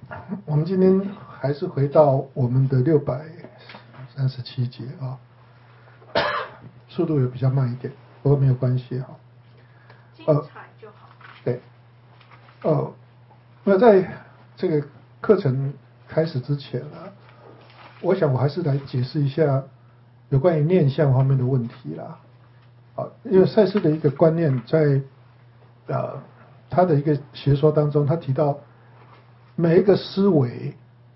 我们今天还是回到我们的637节啊，速度也比较慢一点，不过没有关系哈。 精彩就好。 对，那在这个课程开始之前呢，我想我还是来解释一下有关于念相方面的问题啦。因为赛斯的一个观念在他的一个学说当中，他提到每一个思维，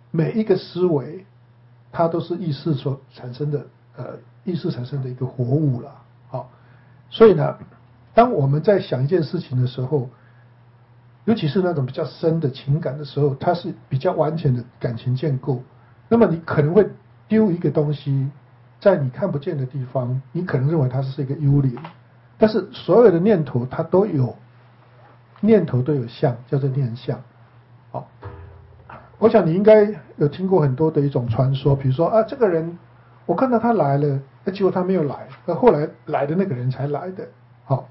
它都是意识所产生的意识产生的一个活物了。好，所以呢，当我们在想一件事情的时候，尤其是那种比较深的情感的时候，它是比较完全的感情建构。那么你可能会丢一个东西在你看不见的地方，你可能认为它是一个幽灵，但是所有的念头它都有相，叫做念相。好，我想你应该有听过很多的一种传说，比如说这个人我看到他来了，结果他没有来，后来来的那个人才来的。好，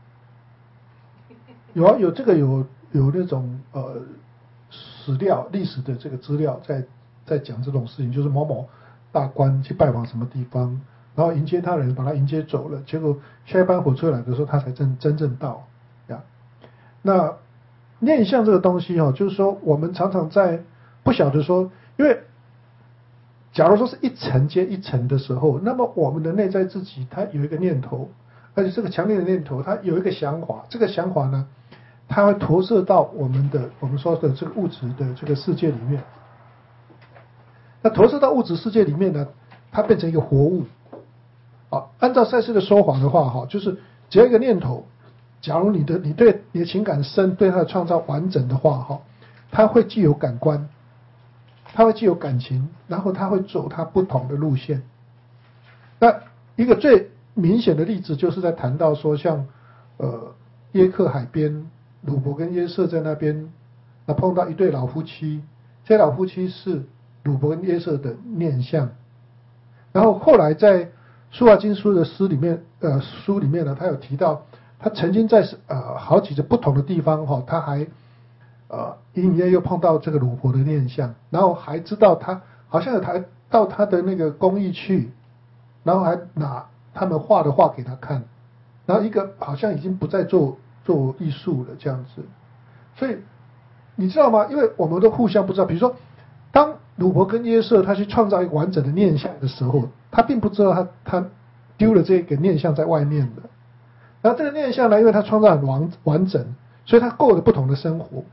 有这个有那种史料历史的这个资料在讲这种事情，就是某某大官去拜访什么地方，然后迎接他的人把他迎接走了，结果下一班火车来的时候他才真正到呀。那念相这个东西就是说我们常常在不晓得说，因为假如说是一层接一层的时候，那么我们的内在自己它有一个念头，而且这个强烈的念头它有一个想法，这个想法呢它会投射到我们说的这个物质的这个世界里面。那投射到物质世界里面呢，它变成一个活物。按照赛斯的说法的话，就是只要一个念头，假如你对你的情感深，对它的创造完整的话，它会具有感官，它会具有感情，然后它会走它不同的路线。那一个最明显的例子就是在谈到说像耶克海边，鲁伯跟约瑟在那边，那碰到一对老夫妻，这老夫妻是鲁伯跟约瑟的念相。然后后来在苏华经书的书里面呢，他有提到他曾经在好几个不同的地方他还隐隐约约碰到这个鲁伯的念相，然后还知道他好像还到他的那个工艺去，然后还拿他们画的画给他看，然后一个好像已经不再做艺术了这样子。所以你知道吗？因为我们都互相不知道，比如说当鲁伯跟约瑟他去创造一个完整的念相的时候，他并不知道他丢了这个念相在外面的。然后这个念相呢，因为他创造很完整，所以他过了不同的生活。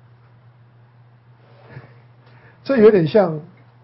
这有点像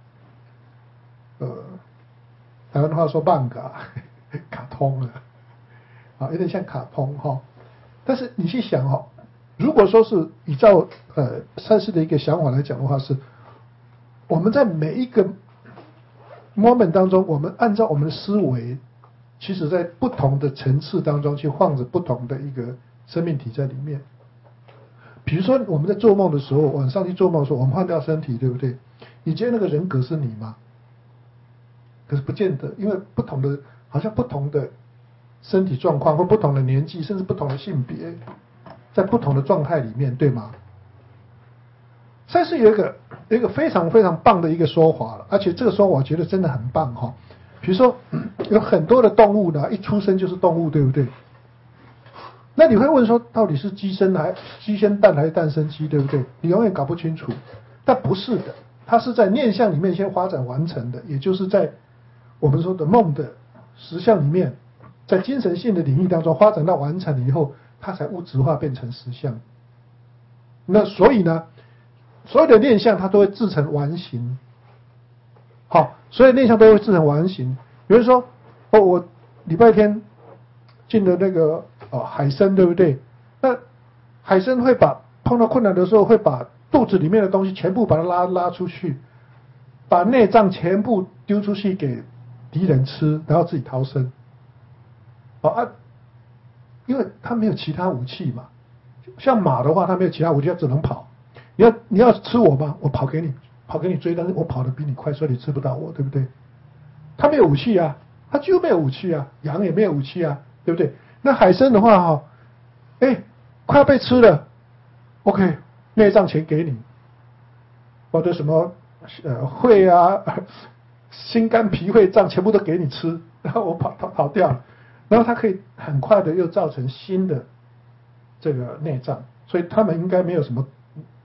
台湾话说漫画卡通了有点像卡通但是你去想如果说是依照赛斯的一个想法来讲的话，是我们在每一个 moment 当中，我们按照我们的思维，其实在不同的层次当中去放着不同的一个生命体在里面。比如说我们在做梦的时候，晚上去做梦的时候，我们换掉身体，对不对？你觉得那个人格是你吗？可是不见得，因为好像不同的身体状况或不同的年纪，甚至不同的性别，在不同的状态里面，对吗？赛斯有一个非常非常棒的一个说法了，而且这个说法我觉得真的很棒比如说有很多的动物呢，一出生就是动物，对不对？那你会问说，到底是鸡生蛋还是蛋生鸡，对不对？你永远搞不清楚。但不是的，它是在念相里面先发展完成的，也就是在我们说的梦的实相里面，在精神性的领域当中发展到完成了以后，它才物质化变成实相。那所以呢，所有的念相它都会制成完形。所有念相都会制成完形。有人说我礼拜天进了那个海参，对不对？那海参会碰到困难的时候，会把肚子里面的东西全部把它拉出去，把内脏全部丢出去给敌人吃，然后自己逃生。因为他没有其他武器嘛。像马的话，他没有其他武器，他只能跑。你要吃我吗？我跑给你追，但是我跑得比你快，所以你吃不到我，对不对？他没有武器啊，他几乎没有武器啊，羊也没有武器啊，对不对？那海参的话快要被吃了 ，OK， 内脏钱给你， 我的什么肺啊、心肝脾肺脏全部都给你吃，然后我跑掉了，然后它可以很快的又造成新的这个内脏，所以他们应该没有什么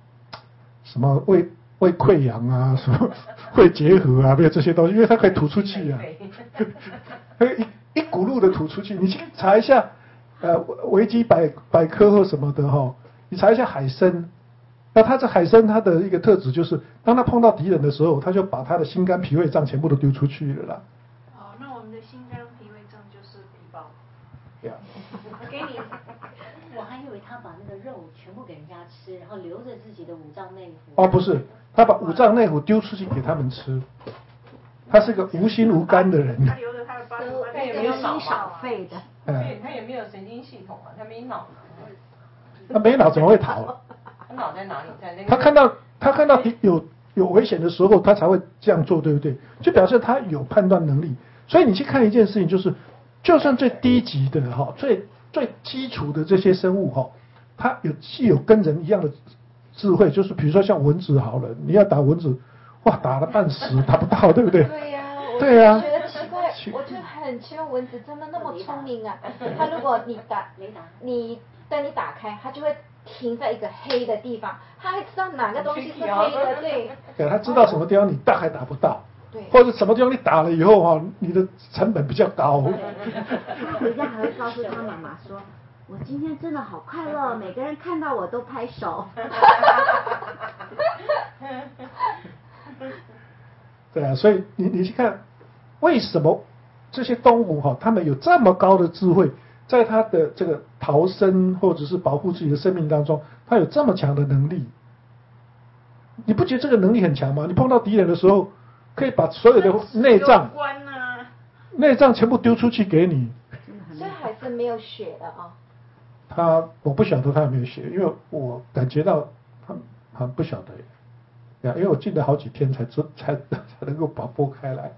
胃溃疡啊，什么胃结核啊，没有这些东西，因为它可以吐出去啊，可以一股路的吐出去。你去查一下，维基百科或什么的哈，你查一下海参。那它这海参它的一个特质就是，当它碰到敌人的时候，它就把它的心肝脾胃脏全部都丢出去了啦。 哦，那我们的心肝脾胃脏就是皮包。 对啊。 给你。 我还以为他把那个肉全部给人家吃，然后留着自己的五脏内腑。 哦，不是，他把五脏内腑丢出去给他们吃。他是个无心无肝的人。 他留着他的八都他也没有脑少肺的。 对，他也没有神经系统啊，他没脑。 他没脑怎么会逃？ 他脑在哪里？在那个。 他看到有危险的时候，他才会这样做，对不对？就表示他有判断能力。所以你去看一件事情，就是就算最低级的哈，最基础的这些生物哈，它既有跟人一样的智慧，就是比如说像蚊子好了，你要打蚊子，哇，打了半死打不到，对不对？ 对呀、 对呀、 我觉得奇怪，我就很奇怪，蚊子真的那么聪明啊！它如果你灯你打开，它就会停在一个黑的地方，它会知道哪个东西是黑的，对。 对，它知道什么地方你打还打不到。 对， 或者什么地方你打了以后哈，你的成本比较高。 他回家还会告诉他妈妈说：“我今天真的好快乐，每个人看到我都拍手。” 对啊，所以你去看，为什么这些动物哈，它们有这么高的智慧，在它的这个逃生或者是保护自己的生命当中，它有这么强的能力？你不觉得这个能力很强吗？你碰到敌人的时候，可以把所有的内脏全部丢出去给你。 所以还是没有血的啊。我不晓得他有没有血，因为我感觉到他不晓得呀，因为我进了好几天才能够把剥开来。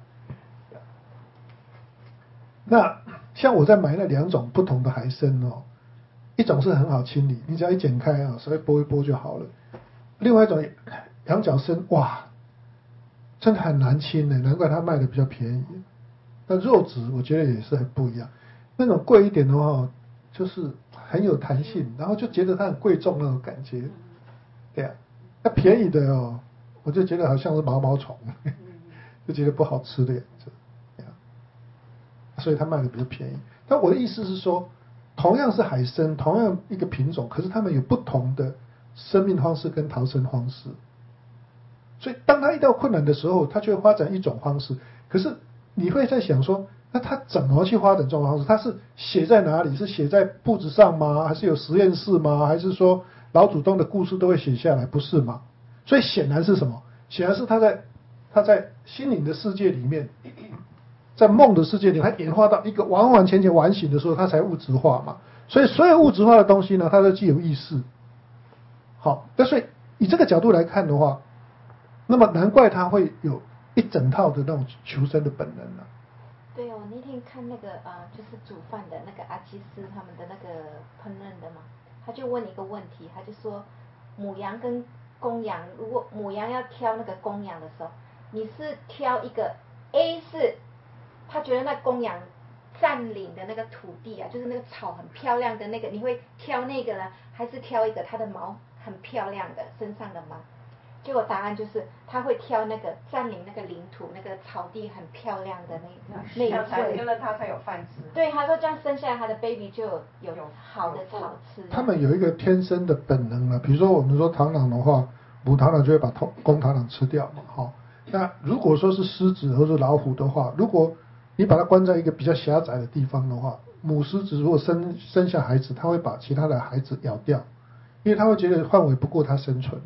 那像我在买那2种不同的海参哦，一种是很好清理，你只要一剪开啊，稍微剥一剥就好了。另外一种羊角参，哇，真的很难清的，难怪它卖的比较便宜。那肉质我觉得也是很不一样，那种贵一点的话，就是很有弹性，然后就觉得它很贵重那种感觉。对啊，那便宜的哦，我就觉得好像是毛毛虫，就觉得不好吃的样子。对啊，所以它卖的比较便宜。但我的意思是说，同样是海参，同样一个品种，可是它们有不同的生命方式跟逃生方式。所以当它遇到困难的时候，它就会发展一种方式。可是你会在想说，那它怎么去发展这种方式？它是写在哪里？是写在簿子上吗？还是有实验室吗？还是说老祖宗的故事都会写下来？不是吗？所以显然是什么？显然是他在心灵的世界里面，在梦的世界里，它演化到一个完完全全完形的时候，它才物质化嘛。所以所有物质化的东西呢，它都具有意识。好，那所以以这个角度来看的话，那么难怪它会有一整套的那种求生的本能了。 对哦，那天看那个就是煮饭的那个阿基斯他们的那个烹饪的嘛，他就问一个问题，他就说母羊跟公羊，如果母羊要挑那个公羊的时候，你是挑一个 A 是，他觉得那公羊占领的那个土地啊，就是那个草很漂亮的那个，你会挑那个呢，还是挑一个它的毛很漂亮的身上的毛？结果答案就是他会挑那个占领那个领土那个草地很漂亮的那一对， 因为他才有饭吃。 对，他说这样生下来他的 baby 就有好的草吃。 他们有一个天生的本能了，比如说我们说螳螂的话，母螳螂就会把公螳螂吃掉嘛，哈。那如果说是狮子或者老虎的话，如果你把它关在一个比较狭窄的地方的话，母狮子如果生下孩子，它会把其他的孩子咬掉，因为它会觉得范围不够它生存。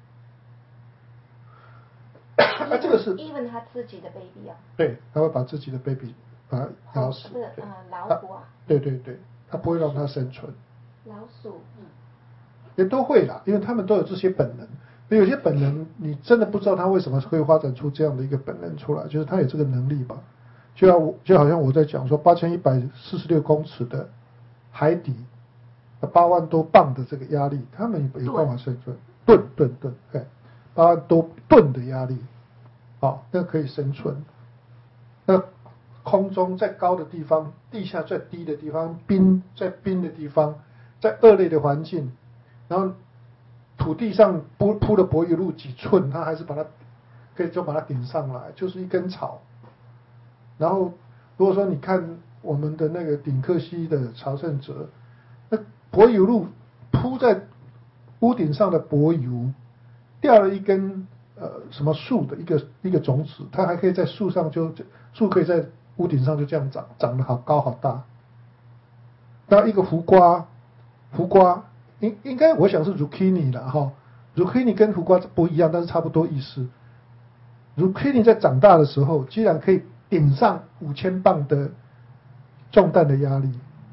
那这个是 even 他自己的 baby 啊？ 对，他会把自己的 baby 把它咬死。 不是老虎啊？ 对对对，他不会让它生存。 老鼠， 也都会啦，因为他们都有这些本能。有些本能你真的不知道他为什么会发展出这样的一个本能出来，就是他有这个能力吧。就好像我在讲说8146公尺的海底，8万多磅的这个压力，他们有办法生存。吨，对多吨的压力，那可以生存。那空中在高的地方，地下在低的地方，在冰的地方，在恶劣的环境，然后土地上铺了柏油路几寸，它还是可以就把它顶上来，就是一根草。然后如果说你看我们的那个顶克西的朝圣者，那柏油路铺在屋顶上的柏油，掉了一根什么树的一个种子，它还可以在树上树可以在屋顶上就这样长得好高好大。然后一个胡瓜应该我想是 zucchini 啦哈 ，zucchini 跟胡瓜不一样，但是差不多意思。zucchini 在长大的时候，居然可以顶上5000磅的重担的压力，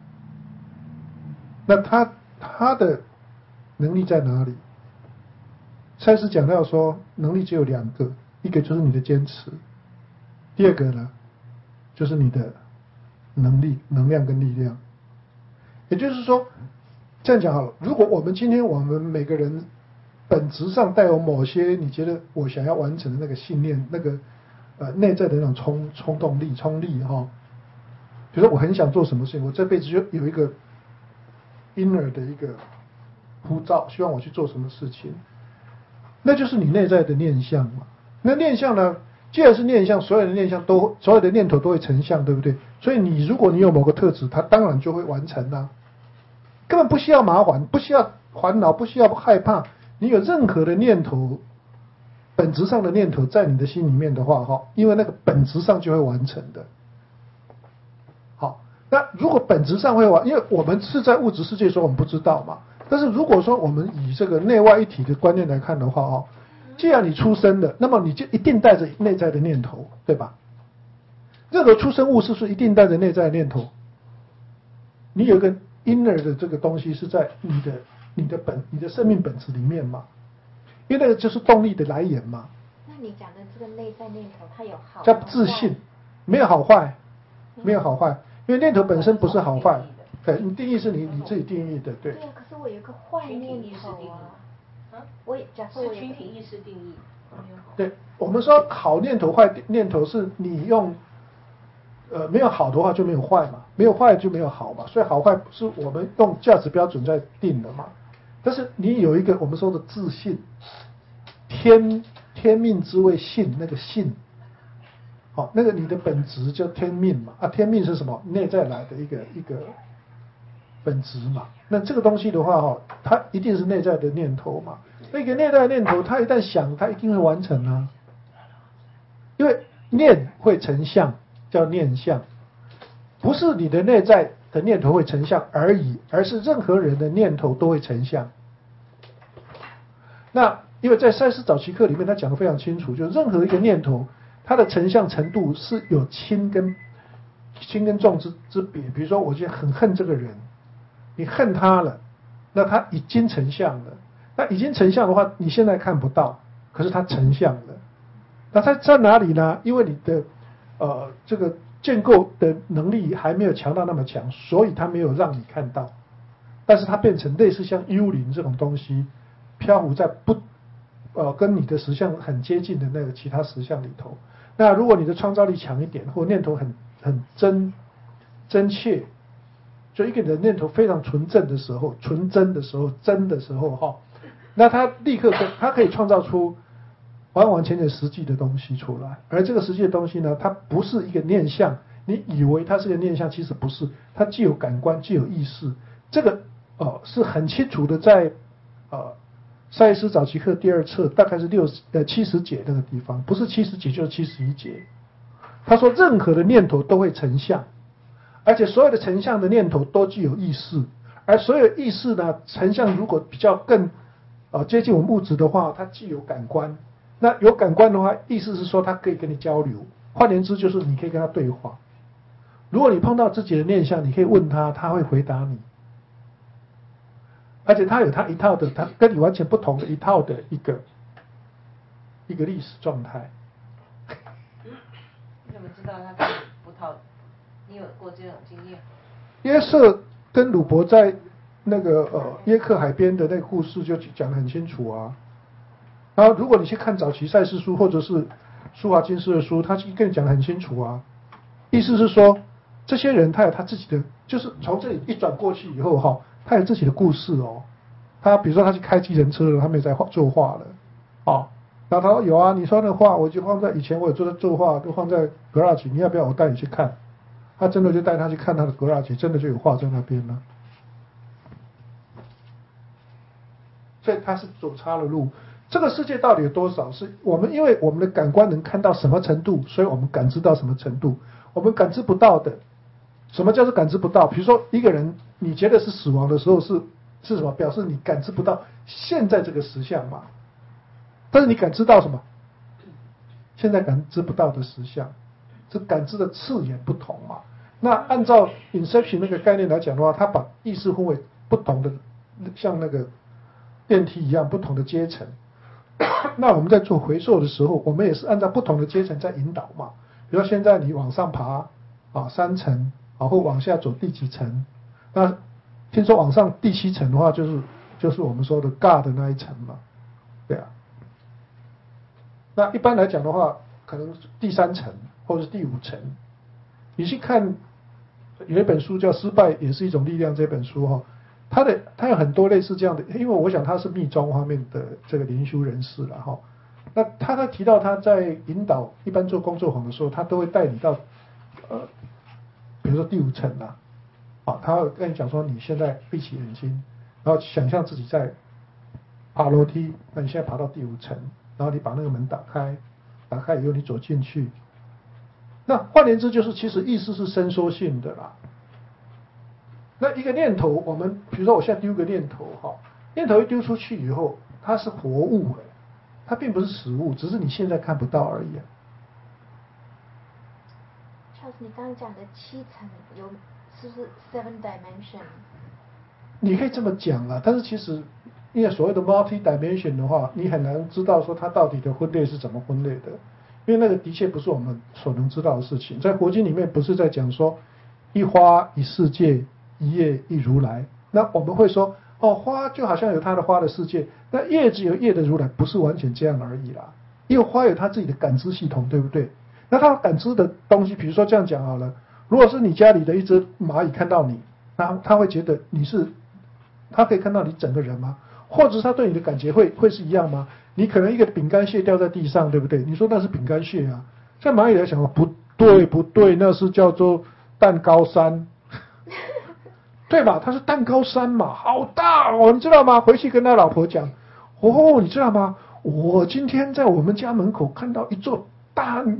那它的能力在哪里？赛斯讲到说，能力只有2个，一个就是你的坚持，第二个呢，就是你的能量跟力量。也就是说，这样讲好了，如果我们今天我们每个人本质上带有某些你觉得我想要完成的那个信念，那个内在的那种冲力哈，比如说我很想做什么事情，我这辈子就有一个 inner 的一个呼召，希望我去做什么事情，那就是你内在的念相嘛。那念相呢，既然是念相，所有的念头都会成相，对不对？所以如果你有某个特质，它当然就会完成啊，根本不需要麻烦，不需要烦恼，不需要害怕。你有任何的念头，本质上的念头在你的心里面的话，因为那个本质上就会完成的。好，那如果本质上会完，因为我们是在物质世界，所以我们不知道嘛。但是如果说我们以这个内外一体的观念来看的话，既然你出生了，那么你就一定带着内在的念头，对吧？任何出生物是不是一定带着内在的念头？你有一个 inner 的这个东西是在你的生命本质里面嘛，因为那个就是动力的来源嘛。 那你讲的这个内在念头，它有好叫自信，没有好坏，没有好坏，因为念头本身不是好坏，对，你定义是你自己定义的，对。 对啊，可是我有一个坏念头啊，假设我有群体意识定义。 对，我们说好念头坏念头是你用没有好的话就没有坏嘛，没有坏就没有好嘛，所以好坏是我们用价值标准在定的嘛。但是你有一个我们说的自信，天命之谓性，那个性，那个你的本质叫天命嘛，天命是什么？内在来的一个本质嘛。那这个东西的话，它一定是内在的念头嘛。那个内在的念头，它一旦想，它一定会完成啊。因为念会成相，叫念相，不是你的内在的念头会成相而已，而是任何人的念头都会成相。那因为在赛斯早期课里面，他讲得非常清楚，就是任何一个念头，它的成相程度是有轻跟重之别。比如说，我就很恨这个人，你恨他了，那他已经成相了。那已经成相的话，你现在看不到，可是它成相了。那它在哪里呢？因为你的这个建构的能力还没有强到那么强，所以它没有让你看到。但是它变成类似像幽灵这种东西，漂浮在跟你的实相很接近的那个其他实相里头。那如果你的创造力强一点，或念头很真切，就一个人的念头非常纯真的时候，真的时候那他立刻他可以创造出完完全全实际的东西出来。而这个实际的东西呢，它不是一个念相，你以为它是个念相，其实不是，它既有感官，既有意识。这个是很清楚的，在赛斯早期课第2册大概是70节那个地方，不是70节就是71节。他说任何的念头都会成相，而且所有的成相的念头都具有意识，而所有意识呢，成相如果比较更接近我们物质的话，它既有感官。那有感官的话，意思是说它可以跟你交流，换言之就是你可以跟他对话。如果你碰到自己的念相，你可以问他，他会回答你。而且他有他一套的，他跟你完全不同的一套的一个历史状态。 你怎么知道他跟你不套？你有过这种经验？ 约瑟跟鲁伯在那个耶克海边的那个故事就讲得很清楚啊。 然后如果你去看早期赛事书或者是书华金师的书，他跟你讲得很清楚啊，意思是说这些人他有他自己的，就是从这里一转过去以后哈，他有自己的故事哦。他比如说他去开计程车了，他没有在作画了，哦，然后他说有啊，你说那画我就放在以前我有做作画，都放在 garage， 你要不要我带你去看？他真的就带他去看他的 garage， 真的就有画在那边了。所以他是走岔了路。这个世界到底有多少？是我们因为我们的感官能看到什么程度，所以我们感知到什么程度。我们感知不到的，什么叫做感知不到？比如说一个人，你觉得是死亡的时候是什么？表示你感知不到现在这个实相嘛。但是你感知到什么？现在感知不到的实相，这感知的次元不同嘛。那按照 Inception 那个概念来讲的话，他把意识分为不同的，像那个电梯一样不同的阶层。那我们在做回溯的时候，我们也是按照不同的阶层在引导嘛。比如说现在你往上爬啊3层啊，或往下走第几层。那听说往上第7层的话，就是我们说的 God 的那一层嘛，对啊。那一般来讲的话，可能第3层或者是第5层。你去看有一本书叫《失败也是一种力量》这本书哈，它有很多类似这样的，因为我想他是密宗方面的这个灵修人士了哈。那他提到他在引导一般做工作坊的时候，他都会带你到比如说第5层啦，啊，他会跟你讲说你现在闭起眼睛，然后想象自己在爬楼梯，那你现在爬到第5层，然后你把那个门打开，打开以后你走进去。那换言之就是，其实意识是伸缩性的啦。那一个念头，我们比如说我现在丢个念头哈，念头一丢出去以后，它是活物它并不是实物，只是你现在看不到而已啊。 Charles， 你刚刚讲的7层有是不是 7 dimension？ 你可以这么讲啊，但是其实因为所谓的 multi dimension 的话，你很难知道说它到底的分类是怎么分类的。因为那个的确不是我们所能知道的事情，在佛经里面不是在讲说一花一世界，一叶一如来。那我们会说哦，花就好像有它的花的世界，那叶子有叶的如来，不是完全这样而已啦。因为花有它自己的感知系统，对不对？那它感知的东西，比如说这样讲好了，如果是你家里的一只蚂蚁看到你，那它会觉得你是，它可以看到你整个人吗？或者是它对你的感觉会是一样吗？你可能一个饼干屑掉在地上，对不对？你说那是饼干屑啊，在蚂蚁来讲，不对，那是叫做蛋糕山，对吧？它是蛋糕山嘛，好大哦，你知道吗？回去跟他老婆讲，哦，你知道吗？我今天在我们家门口看到一座蛋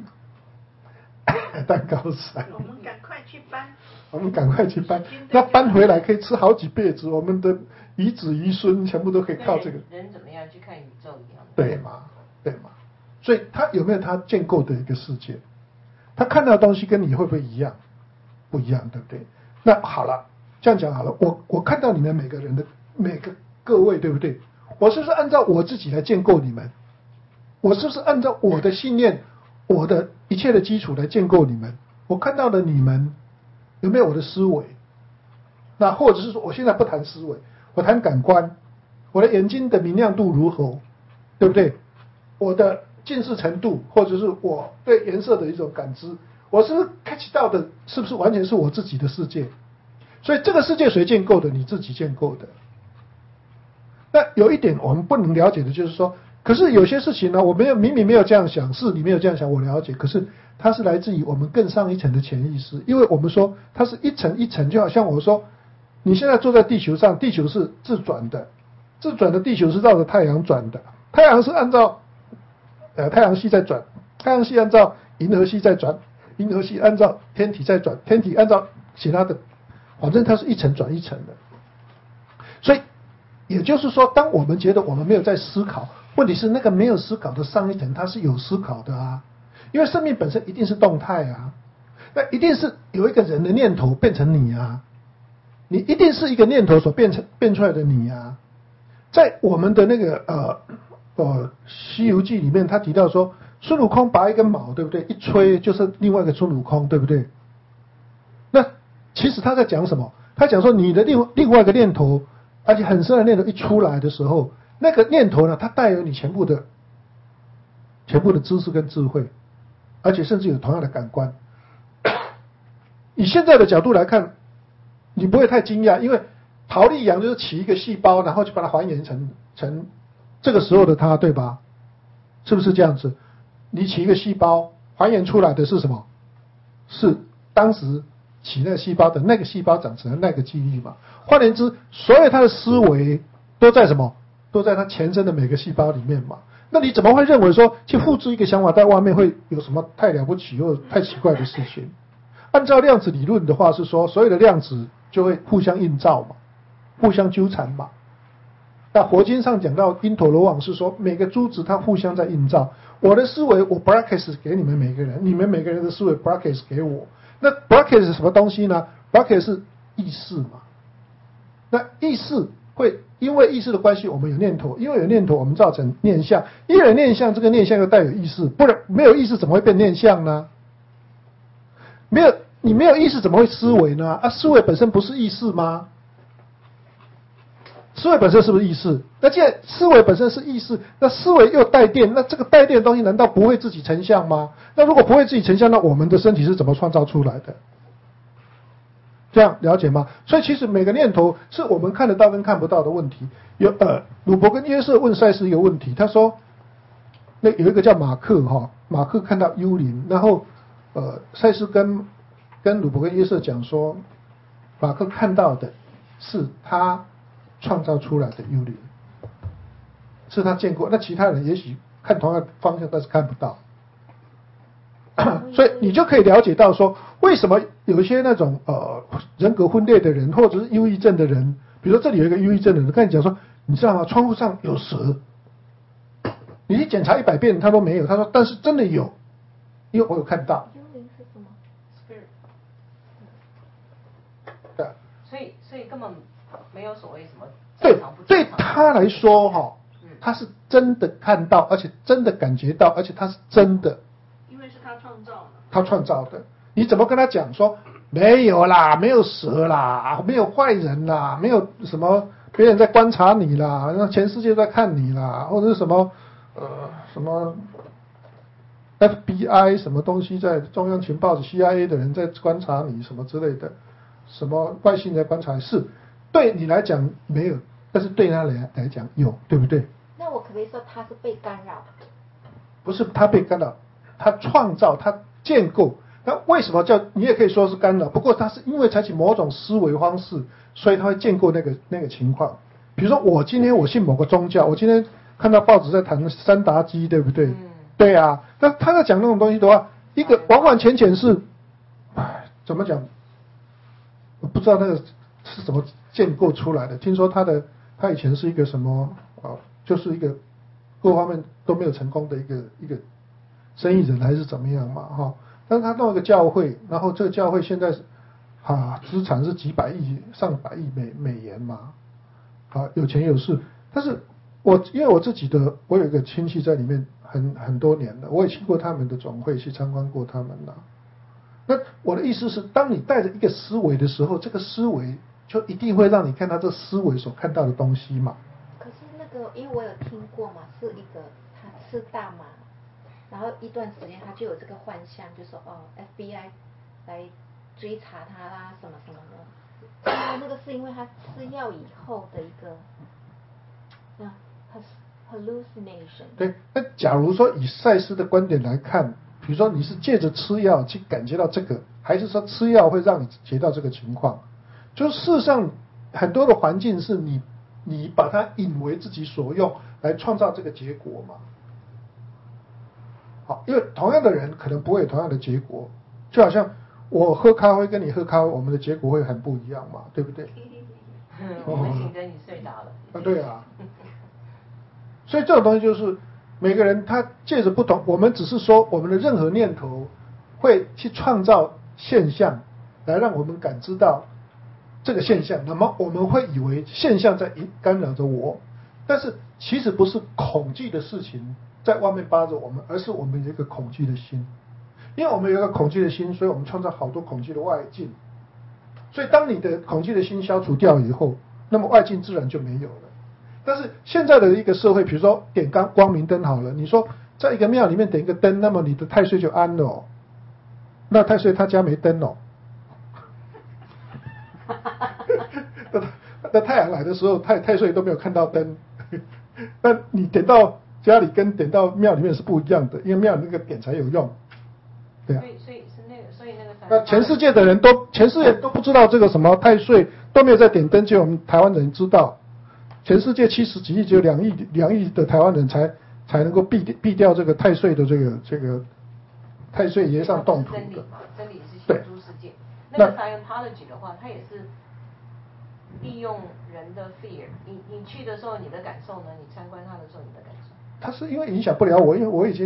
糕山， 我们赶快去搬。 我们赶快去搬，那搬回来可以吃好几辈子，我们的遗子遗孙全部都可以靠这个。 人怎么样去看宇宙一样？ 对嘛？所以他有没有他建构的一个世界？他看到的东西跟你会不会一样？不一样，对不对？那好了，这样讲好了，我看到你们每个人的各位，对不对？我是不是按照我自己来建构你们？我是不是按照我的信念、我的一切的基础来建构你们？我看到的你们有没有我的思维？那或者是说，我现在不谈思维，我谈感官，我的眼睛的明亮度如何，对不对？我的近视程度，或者是我对颜色的一种感知，我是不是 catch 到的，是不是完全是我自己的世界？所以这个世界谁建构的？你自己建构的。那有一点我们不能了解的就是说，可是有些事情呢，我明明没有这样想，是你没有这样想，我了解，可是它是来自于我们更上一层的潜意识，因为我们说它是一层一层，就好像我说，你现在坐在地球上，地球是自转的，自转的地球是绕着太阳转的，太阳是按照太阳系在转，太阳系按照银河系在转，银河系按照天体在转，天体按照其他的，反正它是一层转一层的。所以也就是说，当我们觉得我们没有在思考，问题是那个没有思考的上一层它是有思考的啊，因为生命本身一定是动态啊，那一定是有一个人的念头变成你啊，你一定是一个念头所变出来的你啊。在我们的那个西游记里面，他提到说，孙悟空拔一根毛，对不对？一吹就是另外一个孙悟空，对不对？那其实他在讲什么？他讲说你的另外一个念头，而且很深的念头一出来的时候，那个念头呢，它带有你全部的全部的知识跟智慧，而且甚至有同样的感官。以现在的角度来看，你不会太惊讶，因为陶丽阳就是起一个细胞，然后就把它还原成这个时候的它，对吧？是不是这样子？你起一个细胞，还原出来的是什么？是当时起那个细胞的那个细胞长成的那个记忆嘛。换言之，所有它的思维都在什么？都在它前身的每个细胞里面嘛。那你怎么会认为说去复制一个想法在外面会有什么太了不起或太奇怪的事情？按照量子理论的话是说，所有的量子就会互相映照嘛，互相纠缠嘛。那佛经上讲到因陀罗网是说，每个珠子它互相在映照。我的思维我 broadcast 给你们每个人，你们每个人的思维 broadcast 给我。那 broadcast 是什么东西呢？ broadcast 是意识嘛。那意识会因为意识的关系，我们有念头，因为有念头，我们造成念相，因为有念相，这个念相又带有意识，不然没有意识怎么会变念相呢？你没有意识怎么会思维呢？啊，思维本身不是意识吗？思维本身是不是意识？那既然思维本身是意识，那思维又带电，那这个带电的东西难道不会自己成像吗？那如果不会自己成像，那我们的身体是怎么创造出来的？这样了解吗？所以其实每个念头是我们看得到跟看不到的问题。鲁伯跟约瑟问赛斯一个问题，他说，那有一个叫马克马克看到幽灵，然后赛斯跟鲁伯跟约瑟讲说，马克看到的是他创造出来的幽灵，是他见过，那其他人也许看同样的方向，但是看不到。所以你就可以了解到说，为什么有一些那种人格分裂的人，或者是忧郁症的人，比如说这里有一个忧郁症的人，跟你讲说，你知道吗？窗户上有蛇，你去检查100遍，他都没有。他说，但是真的有，因为我有看到。 幽灵是什么 spirit， 对， 所以根本没有所谓什么对正常不正对常。 他来说他是真的看到，而且真的感觉到，而且他是真的。 因为是他创造的。 他创造的，你怎么跟他讲说没有啦，没有蛇啦，没有坏人啦，没有什么别人在观察你啦，那全世界都在看你啦，或者是什么什么 FBI 什么东西在中央情报 CIA 的人在观察你什么之类的，什么外星人在观察，是对你来讲没有，但是对他来讲有，对不对？ 那我可不可以说他是被干扰？ 不是他被干扰，他创造，他建构。那为什么叫你也可以说是干扰？不过他是因为采取某种思维方式，所以他会建构那个情况。比如说我今天我信某个宗教，我今天看到报纸在谈三达基，对不对？对啊。那他在讲那种东西的话，一个完完全全是，怎么讲？我不知道那个是怎么建构出来的。听说他以前是一个什么就是一个各方面都没有成功的一个生意人还是怎么样嘛但是他弄一个教会，然后这个教会现在资产是几百亿上百亿美元嘛，有钱有势。但是因为我自己我有一个亲戚在里面很多年了，我也去过他们的总会，去参观过他们了。那我的意思是，当你带着一个思维的时候，这个思维就一定会让你看到这思维所看到的东西嘛。 可是那个，因为我有听过嘛，是一个他吃大麻，然后一段时间他就有这个幻象，就说FBI 来追查他啦，什么什么的。因为那个是因为他吃药以后的一个hallucination。 对，那假如说以赛斯的观点来看，比如说你是借着吃药去感觉到这个，还是说吃药会让你觉到这个情况？就事实上很多的环境是你把它引为自己所用，来创造这个结果嘛。好，因为同样的人可能不会有同样的结果，就好像我喝咖啡跟你喝咖啡，我们的结果会很不一样嘛，对不对？ 我们请跟你睡着了。 对啊。所以这种东西就是每个人他借着不同，我们只是说我们的任何念头会去创造现象，来让我们感知到这个现象，那么我们会以为现象在干扰着我，但是其实不是恐惧的事情在外面扒着我们，而是我们有一个恐惧的心。因为我们有一个恐惧的心，所以我们创造好多恐惧的外境。所以当你的恐惧的心消除掉以后，那么外境自然就没有了。但是现在的一个社会，比如说点光明灯好了，你说在一个庙里面点一个灯，那么你的太岁就安了哦。那太岁他家没灯哦。那太阳来的时候，太岁都没有看到灯。那你点到家里跟点到庙里面是不一样的，因为庙那个点才有用。对啊。 所以是那个，所以那个。 那全世界都不知道这个什么太岁，都没有在点灯，只有我们台湾人知道。全世界70几亿，只有2亿的台湾人才能够避掉这个太岁的这个太岁爷上动土的。 真理嘛，真理是对显诸世界。那个 Scientology 的话，它也是利用人的 fear。你去的时候你的感受呢？你参观它的时候你的感受？ 它是因为影响不了我，因为我已经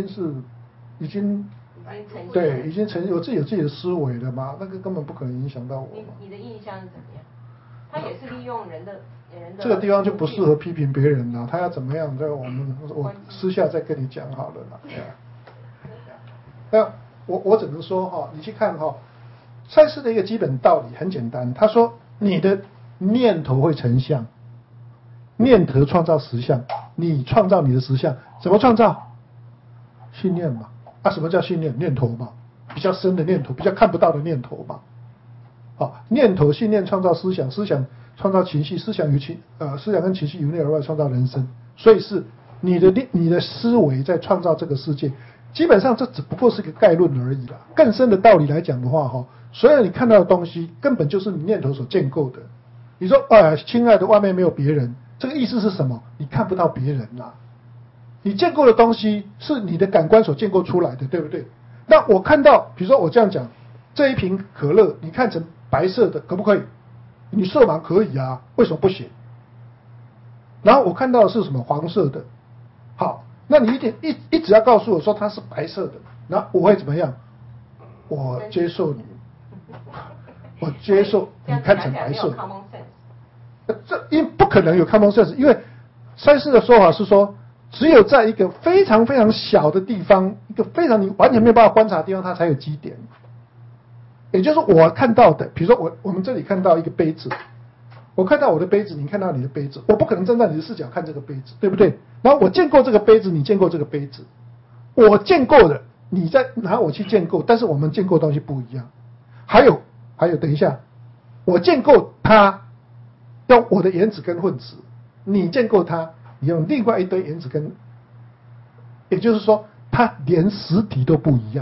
对，已经我自己有自己的思维了嘛，那个根本不可能影响到我嘛。 你的印象是怎么样？它也是利用人的。 这个地方就不适合批评别人了，他要怎么样，我私下再跟你讲好了啦。那我只能说哈，你去看哈，赛斯的一个基本道理很简单，他说你的念头会成像，念头创造实相，你创造你的实相，怎么创造？信念嘛。啊，什么叫信念？念头嘛，比较深的念头，比较看不到的念头嘛。好，念头、信念创造思想，思想创造情绪，思想跟情绪由内而外创造人生。所以是你的思维在创造这个世界。基本上这只不过是个概论而已啦。更深的道理来讲的话，哈，所有你看到的东西根本就是你念头所建构的。你说，亲爱的，外面没有别人，这个意思是什么？你看不到别人啦。你建构的东西是你的感官所建构出来的，对不对？那我看到，比如说我这样讲，这一瓶可乐，你看成白色的，可不可以？你色盲可以啊，为什么不行？然后我看到的是什么？黄色的。好，那你一直要告诉我说它是白色的，那我会怎么样？我接受你，我接受你看成白色的。这不可能有 common sense， 因为赛斯的说法是说，只有在一个非常非常小的地方，一个非常你完全没有办法观察的地方，它才有基点。也就是我看到的，比如说我们这里看到一个杯子，我看到我的杯子，你看到你的杯子，我不可能站在你的视角看这个杯子，对不对？然后我见过这个杯子，你见过这个杯子，我见过的，你再拿我去建构，但是我们建构的东西不一样。还有，等一下，我建构它用我的原子跟混子，你建构它，你用另外一堆原子跟，也就是说，它连实体都不一样。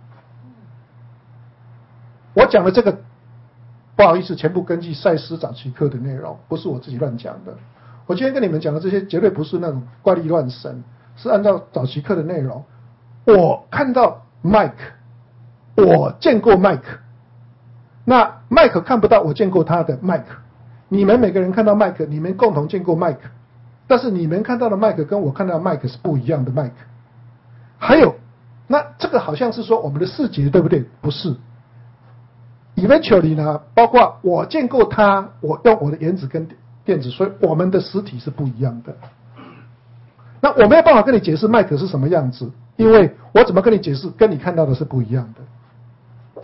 我讲的这个，不好意思，全部根据赛斯早期课的内容，不是我自己乱讲的。我今天跟你们讲的这些，绝对不是那种怪力乱神，是按照早期课的内容。我看到麦克，我见过麦克，那麦克看不到我见过他的麦克。你们每个人看到麦克，你们共同见过麦克，但是你们看到的麦克跟我看到的麦克是不一样的麦克。还有，那这个好像是说我们的视觉，对不对？不是。Eventually 呢，包括我见过它，我用我的原子跟电子，所以我们的实体是不一样的。那我没有办法跟你解释麦克是什么样子，因为我怎么跟你解释，跟你看到的是不一样的。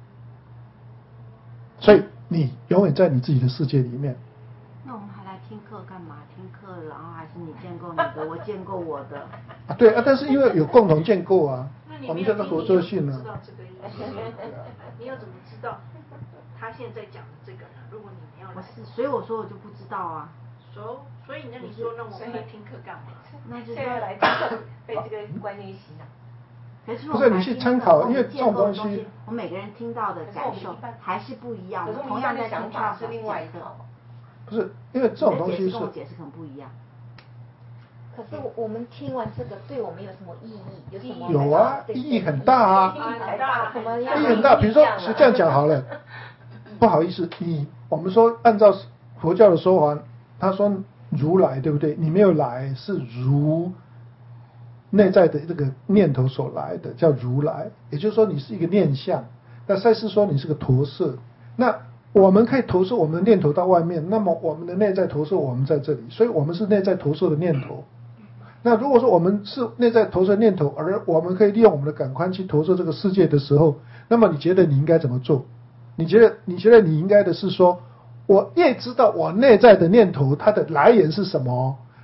所以你永远在你自己的世界里面。 那我们还来听课干嘛？听课，然后还是你见过你的，我见过我的。 啊，对啊，但是因为有共同建构啊，我们叫做那你没有合作性啊。 你要怎么知道他现在讲的这个呢？如果你没有来， 所以我说我就不知道啊。 所以那你说那我们来听课干嘛？ 那就是现在来听课被这个观念洗脑。 不是你去参考，因为这种东西， 我每个人听到的感受还是不一样的。同样的想法是另外一套。 不是，因为这种东西是。 跟我解释可能不一样。 可是我们听完这个，对我们有什么意义？有什么？ 有啊，意义很大啊。 意义很大， 什么意义很大？比如说，是这样讲好了。不好意思，我们说按照佛教的说法，他说如来，对不对？你没有来，是如内在的这个念头所来的，叫如来。也就是说，你是一个念相。那赛斯说你是个投射。那我们可以投射我们的念头到外面，那么我们的内在投射我们在这里，所以我们是内在投射的念头。那如果说我们是内在投射念头，而我们可以利用我们的感官去投射这个世界的时候，那么你觉得你应该怎么做？你觉得你应该的是说，我越知道我内在的念头它的来源是什么，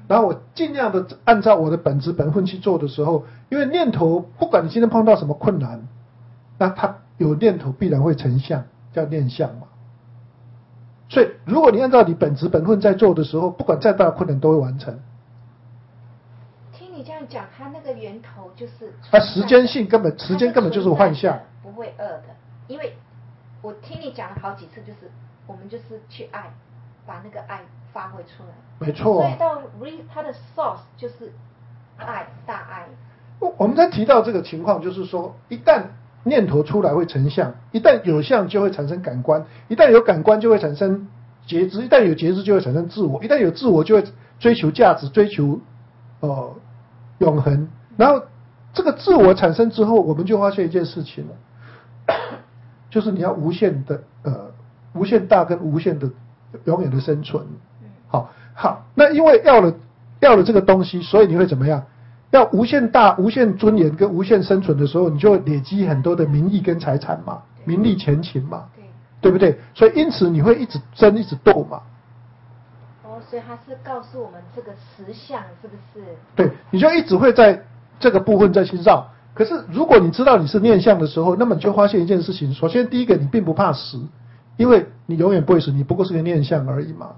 然后我尽量的按照我的本质本分去做的时候，因为念头不管你今天碰到什么困难，那它有念头必然会成相，叫念相嘛。所以如果你按照你本质本分在做的时候，不管再大的困难都会完成。 听你这样讲，它那个源头就是时间根本就是幻象， 不会恶的。因为我听你讲了好几次，就是我们就是去爱，把那个爱发挥出来。 没错啊。 所以到它的 source 就是爱，大爱。 我们在提到这个情况，就是说，一旦念头出来会成相，一旦有相就会产生感官，一旦有感官就会产生觉知，一旦有觉知就会产生自我，一旦有自我就会追求价值，追求永恒。然后这个自我产生之后，我们就发现一件事情了，就是你要无限的无限大跟无限的永远的生存。好，那因为要了这个东西，所以你会怎么样？要无限大、无限尊严跟无限生存的时候，你就会累积很多的名义跟财产嘛，名利前情嘛，对不对？所以因此你会一直争、一直斗嘛。 所以他是告诉我们这个实相是不是？ 对，你就一直会在这个部分再去绕。可是如果你知道你是念相的时候，那么你就发现一件事情：首先第一个，你并不怕死，因为你永远不会死，你不过是个念相而已嘛。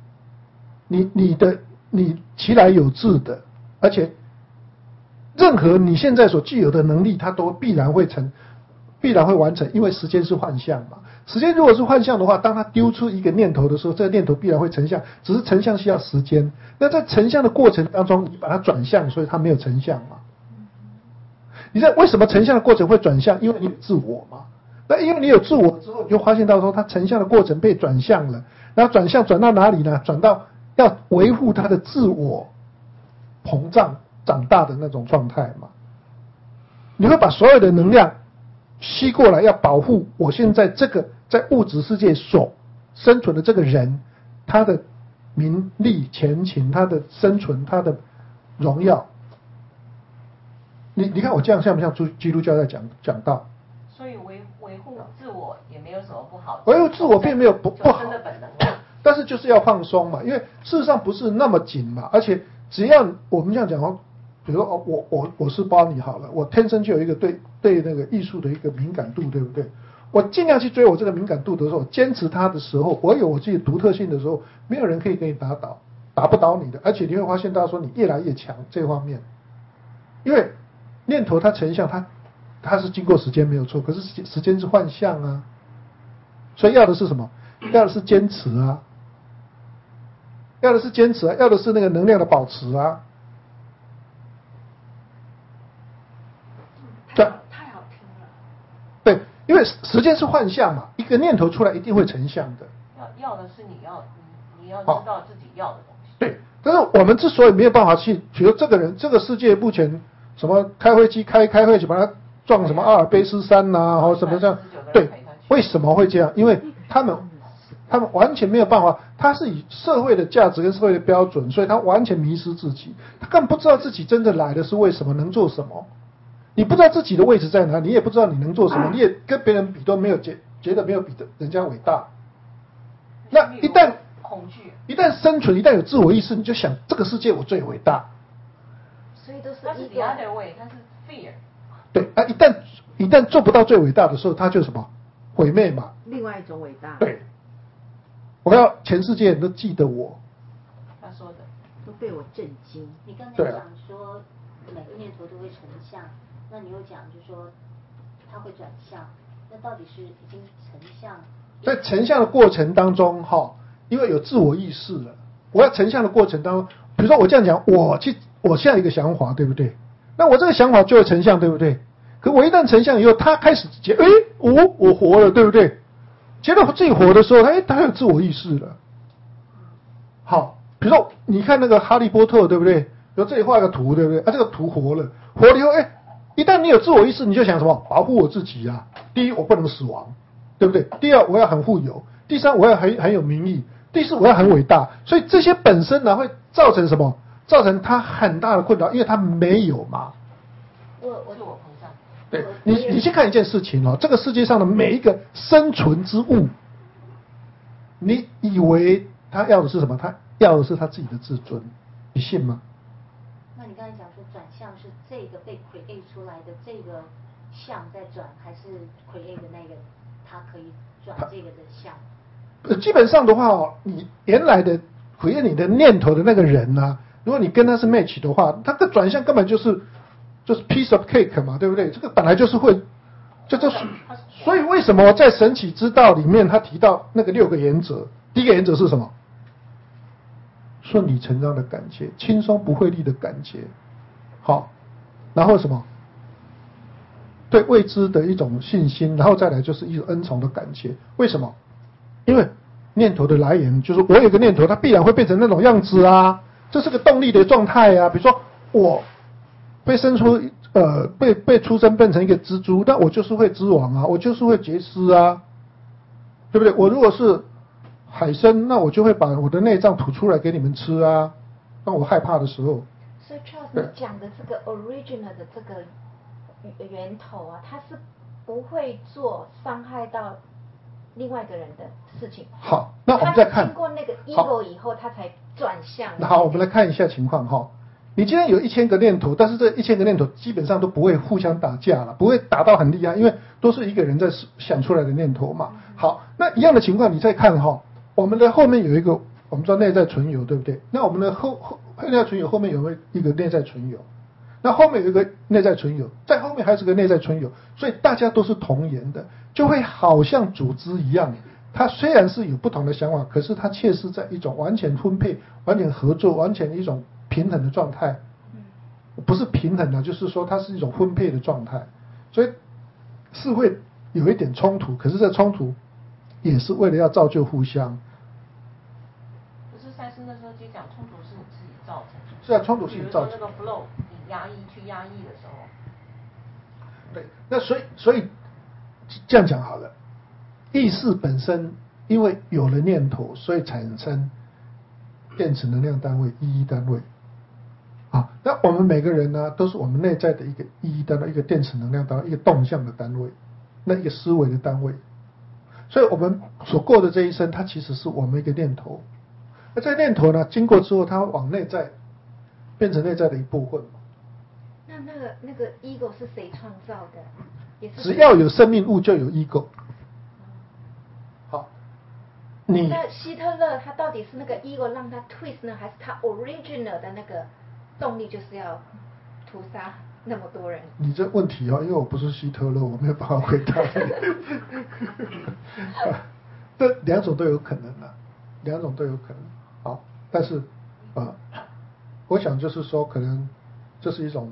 你其来有自的，而且任何你现在所具有的能力，它都必然会完成，因为时间是幻象嘛。时间如果是幻象的话，当它丢出一个念头的时候，这个念头必然会成相，只是成相需要时间。那在成相的过程当中，你把它转向，所以它没有成相嘛。你知道为什么成相的过程会转向？因为你有自我嘛。那因为你有自我之后，你就发现到说，它成相的过程被转向了。然后转向转到哪里呢？转到要维护它的自我膨胀长大的那种状态嘛。你会把所有的能量吸过来，要保护我现在这个在物质世界所生存的这个人，他的名利前情，他的生存，他的荣耀。你看我这样像不像基督教在讲道？ 所以维护自我也没有什么不好。 维护自我并没有不好， 真的本能。 但是就是要放松嘛，因为事实上不是那么紧嘛，而且只要我们这样讲哦，比如说我是包你好了，我天生就有一个对那个艺术的一个敏感度，对不对？我尽量去追我这个敏感度的时候，坚持它的时候，我有我自己独特性的时候，没有人可以给你打不倒你的，而且你会发现到说你越来越强这方面，因为念头它成像它是经过时间没有错，可是时间是幻象啊，所以要的是什么？要的是坚持啊，要的是坚持啊，要的是那个能量的保持啊。 太好听了。 对，因为时间是幻象嘛，一个念头出来一定会成像的。 要的是你要知道自己要的东西。 对，但是我们之所以没有办法去，比如这个人这个世界目前什么开飞机开会去把它撞什么阿尔卑斯山呐、或什么这样，对，为什么会这样？因为他们完全没有办法，他是以社会的价值跟社会的标准，所以他完全迷失自己，他根本不知道自己真的来的是为什么，能做什么。你不知道自己的位置在哪，你也不知道你能做什么，你也跟别人比都没有觉得没有比人家伟大。那一旦恐惧， 一旦生存，一旦有自我意识，你就想这个世界我最伟大。 所以都是它是 the other way，它是 fear。 对啊，一旦做不到最伟大的时候，他就什么毁灭嘛。 另外一种伟大。 对，我要全世界人都记得我。 他说的都被我震惊。 你刚才对啊讲说每个念头都会成像，那你又讲就是说它会转向，那到底是已经成像？ 在成像的过程当中，因为有自我意识了，我要成像的过程当中，比如说我这样讲，我现在有一个想法，对不对？那我这个想法就会成像，对不对？可我一旦成像以后，他开始我活了，对不对？觉得自己活的时候，他有自我意识了。好，比如说你看那个哈利波特，对不对？比如这里画个图，对不对？这个图活了以后，一旦你有自我意识，你就想什么？保护我自己啊！第一，我不能死亡，对不对？第二，我要很富有；第三，我要很有名义；第四，我要很伟大。所以这些本身呢，会造成什么？造成他很大的困扰，因为他没有嘛。 自我膨胀。 对，你去看一件事情哦，这个世界上的每一个生存之物，你以为他要的是什么？他要的是他自己的自尊， 你信吗？ 那你刚才讲说转向是这个被 create 出来的这个像在转，还是 create 的那个它可以转这个的像？ 基本上的话哦，你原来的create你的念头的那个人啊，如果你跟他是 match 的话，他的转向根本就是 piece of cake 嘛，对不对？这个本来就是会，所以为什么在神奇之道里面他提到那个6个原则，第一个原则是什么？顺理成章的感觉，轻松不费力的感觉，好，然后什么？对未知的一种信心，然后再来就是一种恩宠的感觉。为什么？因为念头的来源就是我有个念头，它必然会变成那种样子啊，这是个动力的状态啊。比如说我被生出被出生变成一个蜘蛛，那我就是会织网啊，我就是会结丝啊，对不对？我如果是海参，那我就会把我的内脏吐出来给你们吃啊。当我害怕的时候。 所以 Charles 你讲的这个 original 的这个源头啊，它是不会做伤害到另外一个人的事情。 好，那我们再看。 经过那个 ego 以后，它才转向。 那好，我们来看一下情况哈。你今天有1000个念头，但是这1000个念头基本上都不会互相打架了，不会打到很厉害，因为都是一个人在想出来的念头嘛。好，那一样的情况你再看哈，我们的后面有一个，我们知道内在存有，对不对？那我们的内在存有后面有没有一个内在存有？那后面有一个内在存有，在后面还是个内在存有，所以大家都是同源的，就会好像组织一样。它虽然是有不同的想法，可是它却是在一种完全分配、完全合作、完全一种平衡的状态。不是平衡的，就是说它是一种分配的状态，所以是会有一点冲突，可是这冲突也是为了要造就互相。 不是赛斯那时候就讲冲突是你自己造成的。 是啊，冲突是你造成的。 比如说那个 flow 你压抑的时候。 对，那所以这样讲好了，意识本身因为有了念头，所以产生电子能量单位、意义单位。啊，那我们每个人呢，都是我们内在的一个意义单位、一个电子能量单位、一个动向的单位，那一个思维的单位。所以我们所过的这一生，它其实是我们一个念头。而这念头呢，经过之后，它会往内在变成内在的一部分。 那个 ego 是谁创造的？也是只要有生命物就有 ego。好， 那希特勒他到底是那个 ego 让他 twist 呢，还是他 original 的那个动力就是要屠杀那么多人？ 你这问题因为我不是希特勒，我没有办法回答你。这两种都有可能啊，两种都有可能。好，但是我想就是说，可能这是一种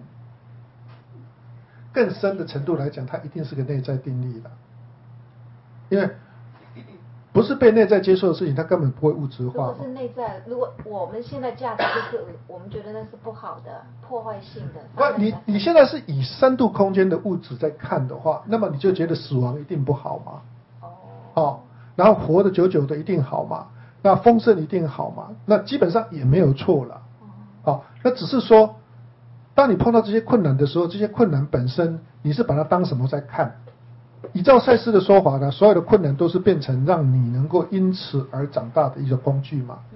更深的程度来讲，它一定是个内在定律了，因为不是被内在接受的事情，它根本不会物质化。 如果是内在，如果我们现在价值就是我们觉得那是不好的、破坏性的。 不，你现在是以3度空间的物质在看的话，那么你就觉得死亡一定不好嘛？哦，然后活得久久的一定好嘛？那丰盛一定好嘛？那基本上也没有错了。那只是说，当你碰到这些困难的时候，这些困难本身你是把它当什么在看？依照赛斯的说法呢，所有的困难都是变成让你能够因此而长大的一个工具嘛。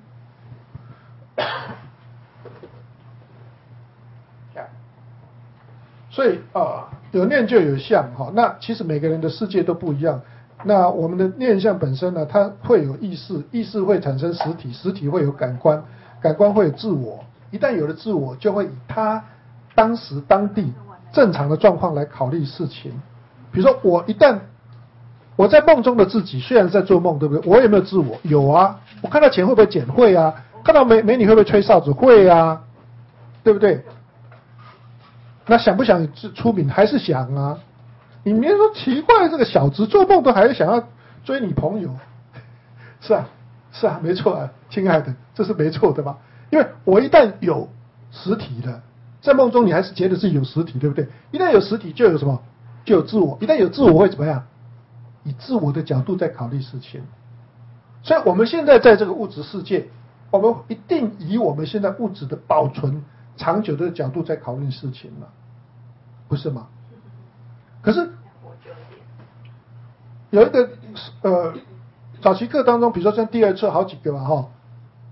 所以有念就有相哈。那其实每个人的世界都不一样。那我们的念相本身呢，它会有意识，意识会产生实体，实体会有感官，感官会有自我。一旦有了自我，就会以他当时当地正常的状况来考虑事情。比如说我在梦中的自己，虽然在做梦，对不对？我有没有自我？有啊。我看到钱会不会捡？会啊。看到美女会不会吹哨子？会啊，对不对？那想不想出名？还是想啊。你别说奇怪，这个小子做梦都还想要追女朋友，是啊，没错啊，亲爱的，这是没错的吧？因为我一旦有实体了，在梦中你还是觉得自己有实体，对不对？一旦有实体，就有什么？就有自我。一旦有自我，会怎么样？以自我的角度在考虑事情。所以我们现在在这个物质世界，我们一定以我们现在物质的保存长久的角度在考虑事情了，不是吗？可是有一个早期课当中，比如说像第2册好几个嘛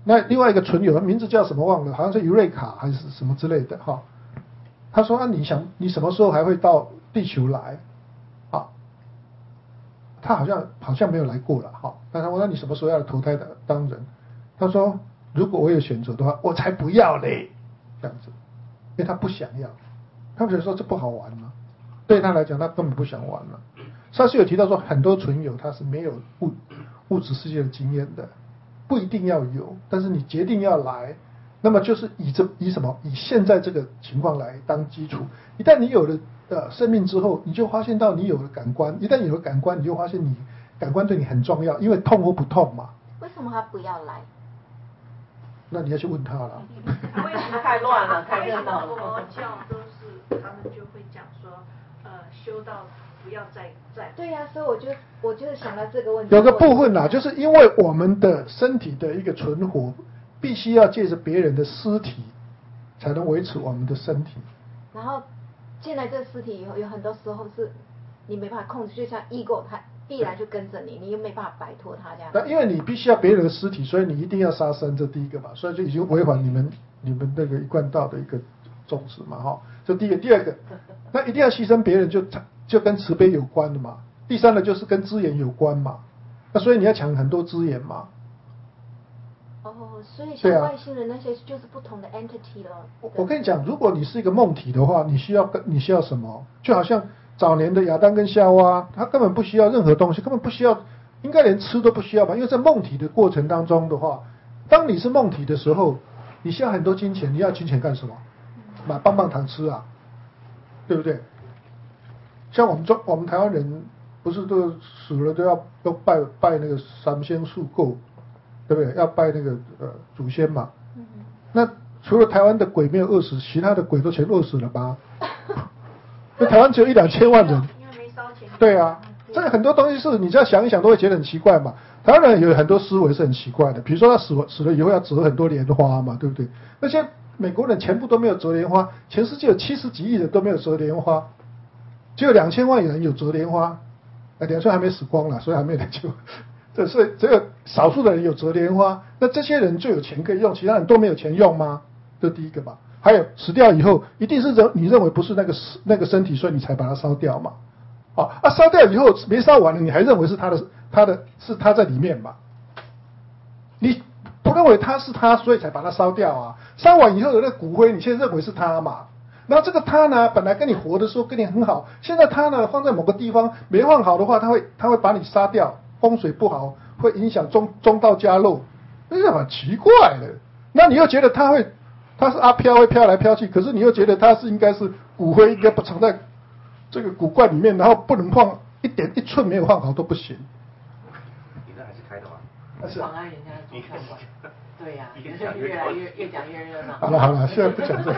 那另外一个存有名字叫什么忘了，好像是尤瑞卡还是什么之类的哈。他说啊，你什么时候还会到地球来？啊，他好像没有来过了哈。但他问那你什么时候要投胎当人？他说如果我有选择的话，我才不要嘞，这样子，因为他不想要，他觉得说这不好玩嘛，对他来讲他根本不想玩了。上次有提到说很多存有他是没有物质世界的经验的。不一定要有，但是你决定要来，那么就是以什么？以现在这个情况来当基础。一旦你有了生命之后，你就发现到你有了感官。一旦有了感官，你就发现你感官对你很重要，因为痛或不痛嘛。 为什么他不要来？ 那你要去问他了。 为什么太乱了，太热闹了？ 佛教都是他们就会讲说，修到不要再。 对呀、所以我就想到这个问题。 有个部分啦，就是因为我们的身体的一个存活，必须要借着别人的尸体，才能维持我们的身体。 然后进来这个尸体以后，有很多时候是你没办法控制，就像 ego 它必然就跟着你，你又没办法摆脱它这样。 那因为你必须要别人的尸体，所以你一定要杀生，这第一个嘛，所以就已经违反你们那个一贯道的一个宗旨嘛，哈。这第一个，第二个，那一定要牺牲别人就跟慈悲有关的嘛。第三个就是跟资源有关嘛，那所以你要抢很多资源嘛。 哦，所以像外星人那些就是不同的 entity 了。 我跟你讲，如果你是一个梦体的话，你需要什么？就好像早年的亚当跟夏娃，他根本不需要任何东西，根本不需要，应该连吃都不需要吧？因为在梦体的过程当中的话，当你是梦体的时候，你需要很多金钱，你要金钱干什么？买棒棒糖吃啊，对不对？像我们台湾人不是都死了都要拜那个三仙树够，对不对？要拜那个祖先嘛。那除了台湾的鬼没有饿死，其他的鬼都全饿死了吧？那台湾只有1-2千万人。 因为没烧钱。 对啊，这个很多东西是你只要想一想都会觉得很奇怪嘛。台湾人有很多思维是很奇怪的，比如说他死了以后要折很多莲花嘛，对不对？那些美国人全部都没有折莲花，全世界有70几亿人都没有折莲花，只有2000万人有折莲花，2000还没死光了，所以还没有就，这是只有少数的人有折莲花，那这些人就有钱可以用，其他人都没有钱用吗？这第一个吧。还有死掉以后，一定是你认为不是那个身体，所以你才把它烧掉嘛？烧掉以后没烧完了，你还认为是他在里面嘛？你不认为他是他，所以才把它烧掉啊？烧完以后的那骨灰，你现在认为是他嘛？然后这个他呢，本来跟你活的时候跟你很好，现在他呢放在某个地方没放好的话，他会把你杀掉，风水不好，会影响中道家肉，那是很奇怪的。那你又觉得他是阿飘会飘来飘去，可是你又觉得他应该是骨灰应该不藏在这个骨罐里面，然后不能放一寸没有放好都不行。 你那还是开的吗？ 妨碍人家做餐馆。对呀、越讲越热闹。 好了，现在不讲这个。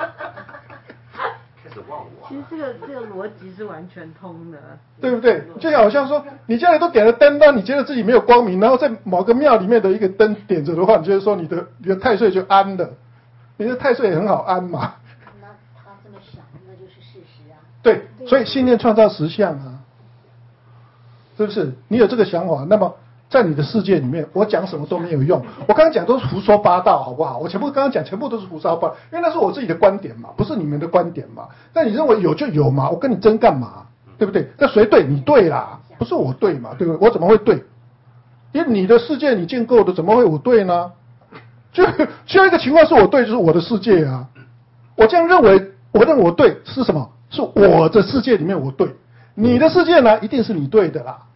开始忘我。 其实这个逻辑是完全通的， 对不对？就好像说，你家里都点了灯，那你觉得自己没有光明，然后在某个庙里面的一个灯点着的话，你觉得说你的太岁就安了，你的太岁也很好安嘛。 那他这么想，那就是事实啊。 对，所以信念创造实相啊，是不是？你有这个想法，那么在你的世界里面，我讲什么都没有用。我刚刚讲都是胡说八道，好不好？我刚刚讲全部都是胡说八道，因为那是我自己的观点嘛，不是你们的观点嘛。那你认为有就有嘛，我跟你争干嘛？对不对？那谁对？你对啦，不是我对嘛，对不对？我怎么会对？因为你的世界你建构的，怎么会我对呢？就一个情况是我对，就是我的世界啊。我这样认为，我认为我对是什么？是我的世界里面我对，你的世界呢，一定是你对的啦。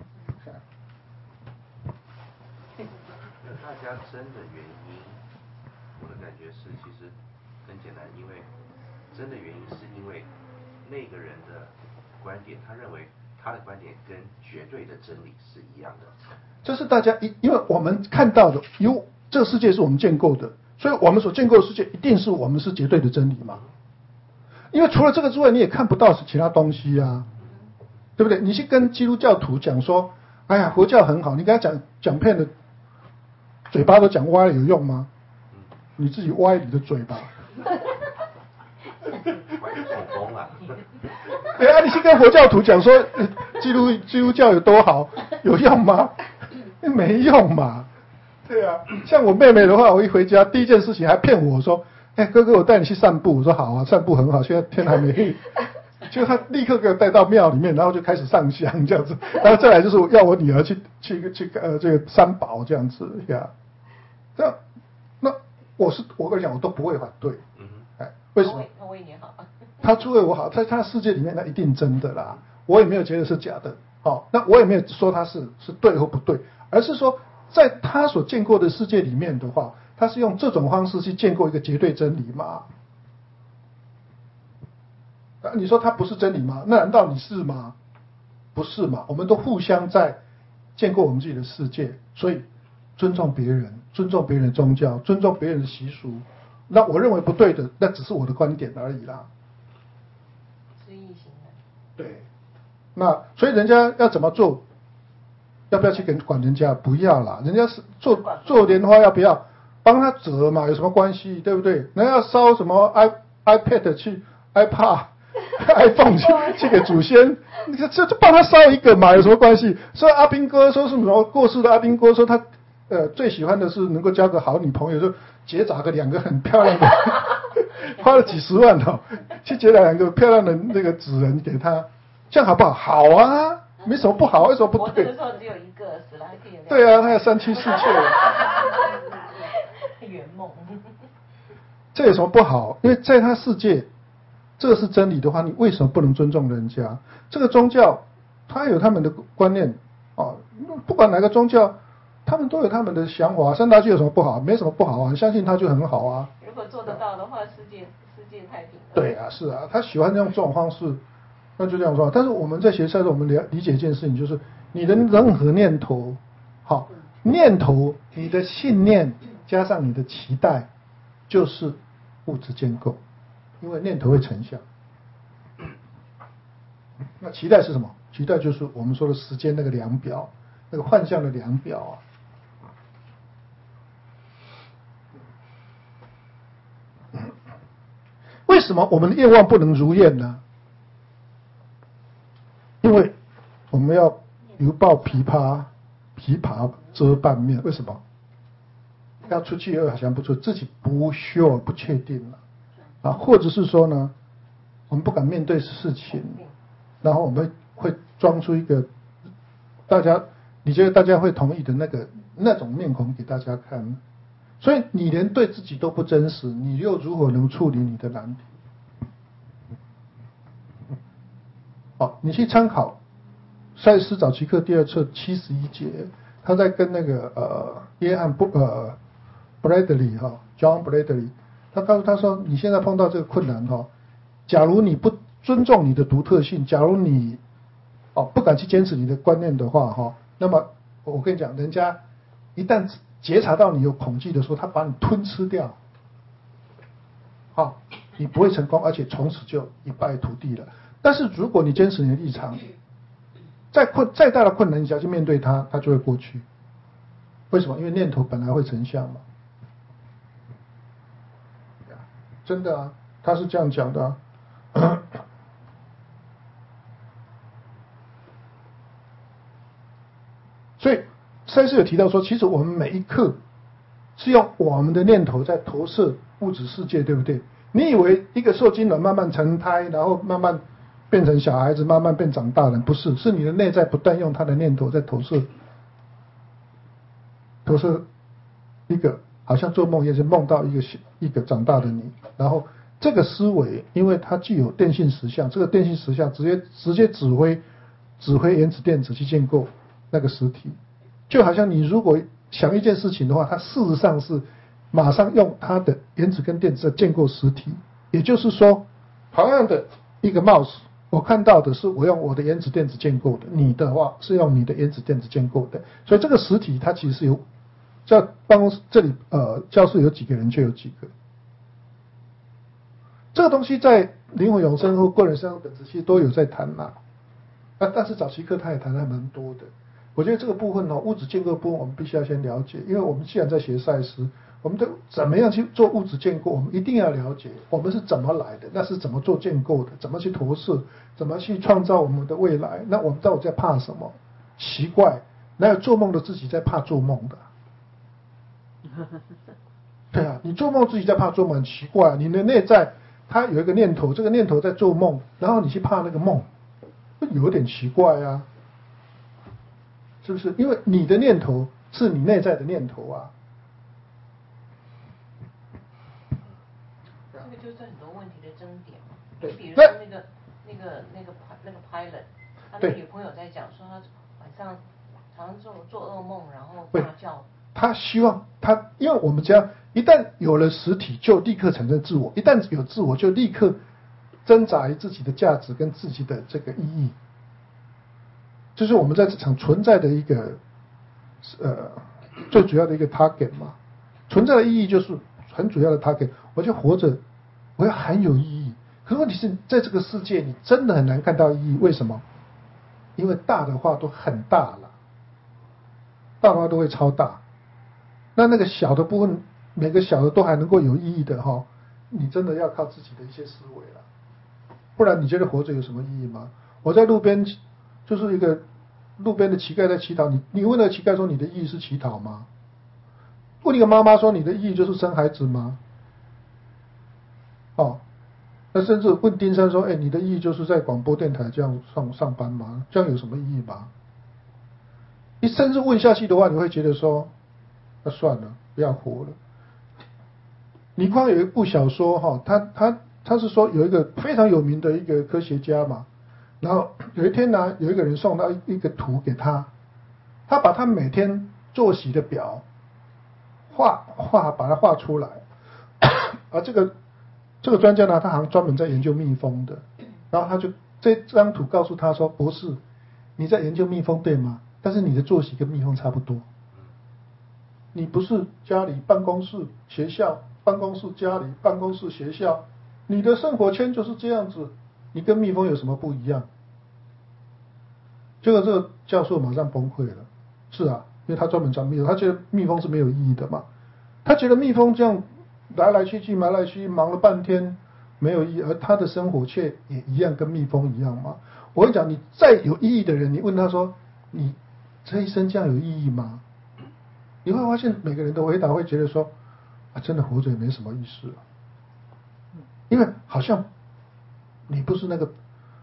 大家争的原因，我的感觉是其实很简单，因为争的原因是因为那个人的观点，他认为他的观点跟绝对的真理是一样的。 这是大家因为我们看到的，这个世界是我们建构的，所以我们所建构的世界一定是我们是绝对的真理嘛。因为除了这个之外，你也看不到其他东西啊，对不对？你去跟基督教徒讲说，哎呀，佛教很好，你跟他讲骗的，嘴巴都讲歪了，有用吗？你自己歪你的嘴巴。 歪中风了。 对啊，你去跟佛教徒讲说基督教有多好，有用吗？没用嘛。 对啊，像我妹妹的话，我一回家第一件事情还骗我说：“哎，哥哥，我带你去散步。”我说：“好啊，散步很好，现在天还没黑。”就她立刻给我带到庙里面，然后就开始上香这样子，然后再来就是要我女儿去这个三宝这样子呀。那我跟你讲，我都不会反对。哎，为什么？ 他为你好。 他为我好，在他的世界里面，那一定真的啦。我也没有觉得是假的。哦，那我也没有说他是对或不对，而是说在他所见过的世界里面的话，他是用这种方式去建构一个绝对真理吗？你说他不是真理吗？那难道你是吗？不是嘛？我们都互相在建构我们自己的世界，所以尊重别人，尊重别人的宗教，尊重别人的习俗。那我认为不对的，那只是我的观点而已啦。 知易行难。 对。那所以人家要怎么做？要不要去管人家？不要啦，人家是做莲花要不要帮他折嘛？有什么关系？对不对？人家要烧什么 iPad 去 iPhone 去给祖先，你就帮他烧一个嘛？有什么关系？所以阿兵哥说什么过世的阿兵哥说他最喜欢的是能够交个好女朋友，就结扎个2个很漂亮的，花了几十万去结扎2个漂亮的那个纸人给他。这样好不好？好啊，没什么不好，为什么不对？ 活着的时候只有一个，死了还可以有2个。 对啊，还有3妻4妾。 圆梦。 这有什么不好？因为在他世界，这个是真理的话，你为什么不能尊重人家？这个宗教，他有他们的观念啊，不管哪个宗教，他们都有他们的想法。三大居有什么不好？没什么不好啊，你相信他就很好啊。 如果做得到的话，世界太平了。 对啊，是啊，他喜欢用这种方式。那就这样说，但是我们在学赛的时候，我们理解一件事情，就是你的任何念头，好，念头，你的信念加上你的期待，就是物质建构，因为念头会成像。那期待是什么？期待就是我们说的时间那个量表，那个幻象的量表啊。为什么我们的愿望不能如愿呢？因为我们要犹抱琵琶遮半面，为什么？要出去又好像不出，自己不 sure 不确定了啊，或者是说呢，我们不敢面对事情，然后我们会装出一个你觉得大家会同意的那种面孔给大家看，所以你连对自己都不真实，你又如何能处理你的难题？好，你去参考赛斯早期课第2册71节，他在跟那个约翰Bradley John Bradley， 他告诉他说，你现在碰到这个困难假如你不尊重你的独特性，假如你不敢去坚持你的观念的话那么我跟你讲，人家一旦觉察到你有恐惧的时候，他把你吞吃掉，你不会成功，而且从此就一败涂地了。但是如果你坚持你的立场，再大的困难，你只要去面对它，它就会过去。为什么？因为念头本来会成像嘛。真的啊，他是这样讲的所以赛斯有提到说，其实我们每一刻是用我们的念头在投射物质世界，对不对？你以为一个受精卵慢慢成胎，然后慢慢变成小孩子，慢慢变长大人，不是，是你的内在不断用他的念头在投射一个，好像做梦也是梦到一个长大的你，然后这个思维，因为它具有电信实相，这个电信实相直接指挥原子电子去建构那个实体，就好像你如果想一件事情的话，它事实上是马上用它的原子跟电子在建构实体，也就是说，同样的一个 mouse。我看到的是我用我的原子电子建构的，你的话是用你的原子电子建构的，所以这个实体它其实是有，在办公室这里教室有几个人就有几个。这个东西在灵魂永生或个人生活本质其实都有在谈但是早期课他也谈的蛮多的。我觉得这个部分物质建构部分我们必须要先了解，因为我们既然在学赛斯，我们都怎么样去做物质建构，我们一定要了解我们是怎么来的，那是怎么做建构的，怎么去投射，怎么去创造我们的未来。那我们到底在怕什么？奇怪，哪有做梦的自己在怕做梦的？ 对啊，你做梦自己在怕做梦很奇怪，你的内在它有一个念头，这个念头在做梦，然后你去怕那个梦，有点奇怪啊，是不是？因为你的念头是你内在的念头啊。 这个就是很多问题的争点嘛。 对， 比如说那个 pilot， 他的女朋友在讲说他晚上常常做噩梦，然后大叫。 他希望他，因为我们只要一旦有了实体，就立刻产生自我；一旦有自我，就立刻挣扎于自己的价值跟自己的这个意义。这是我们在这场存在的一个最主要的一个 target 嘛。存在的意义就是很主要的 target。我就活着，我要很有意义。可是问题是在这个世界，你真的很难看到意义。为什么？因为大的话都很大了，大的话都会超大。那个小的部分，每个小的都还能够有意义的哈，你真的要靠自己的一些思维了，不然你觉得活着有什么意义吗？我在路边就是一个路边的乞丐在乞讨，你问那个乞丐说你的意义是乞讨吗？问一个妈妈说你的意义就是生孩子吗？哦，那甚至问丁山说，你的意义就是在广播电台这样上班吗？这样有什么意义吗？你甚至问下去的话，你会觉得说，那算了，不要活了。倪匡有一部小说哈，他是说有一个非常有名的一个科学家嘛，然后有一天呢，有一个人送到一个图给他，他把他每天作息的表把它画出来，而这个专家呢，他好像专门在研究蜜蜂的，然后他就这张图告诉他说，博士，你在研究蜜蜂对吗？但是你的作息跟蜜蜂差不多。你不是家里办公室学校，办公室家里办公室学校，你的生活圈就是这样子，你跟蜜蜂有什么不一样？结果这个教授马上崩溃了。是啊，因为他专门讲蜜蜂，他觉得蜜蜂是没有意义的嘛，他觉得蜜蜂这样来来去去忙了半天没有意义，而他的生活却也一样跟蜜蜂一样嘛。我跟你讲，你再有意义的人，你问他说，你这一生这样有意义吗？你会发现每个人的回答会觉得说，真的活着也没什么意思了，因为好像你不是那个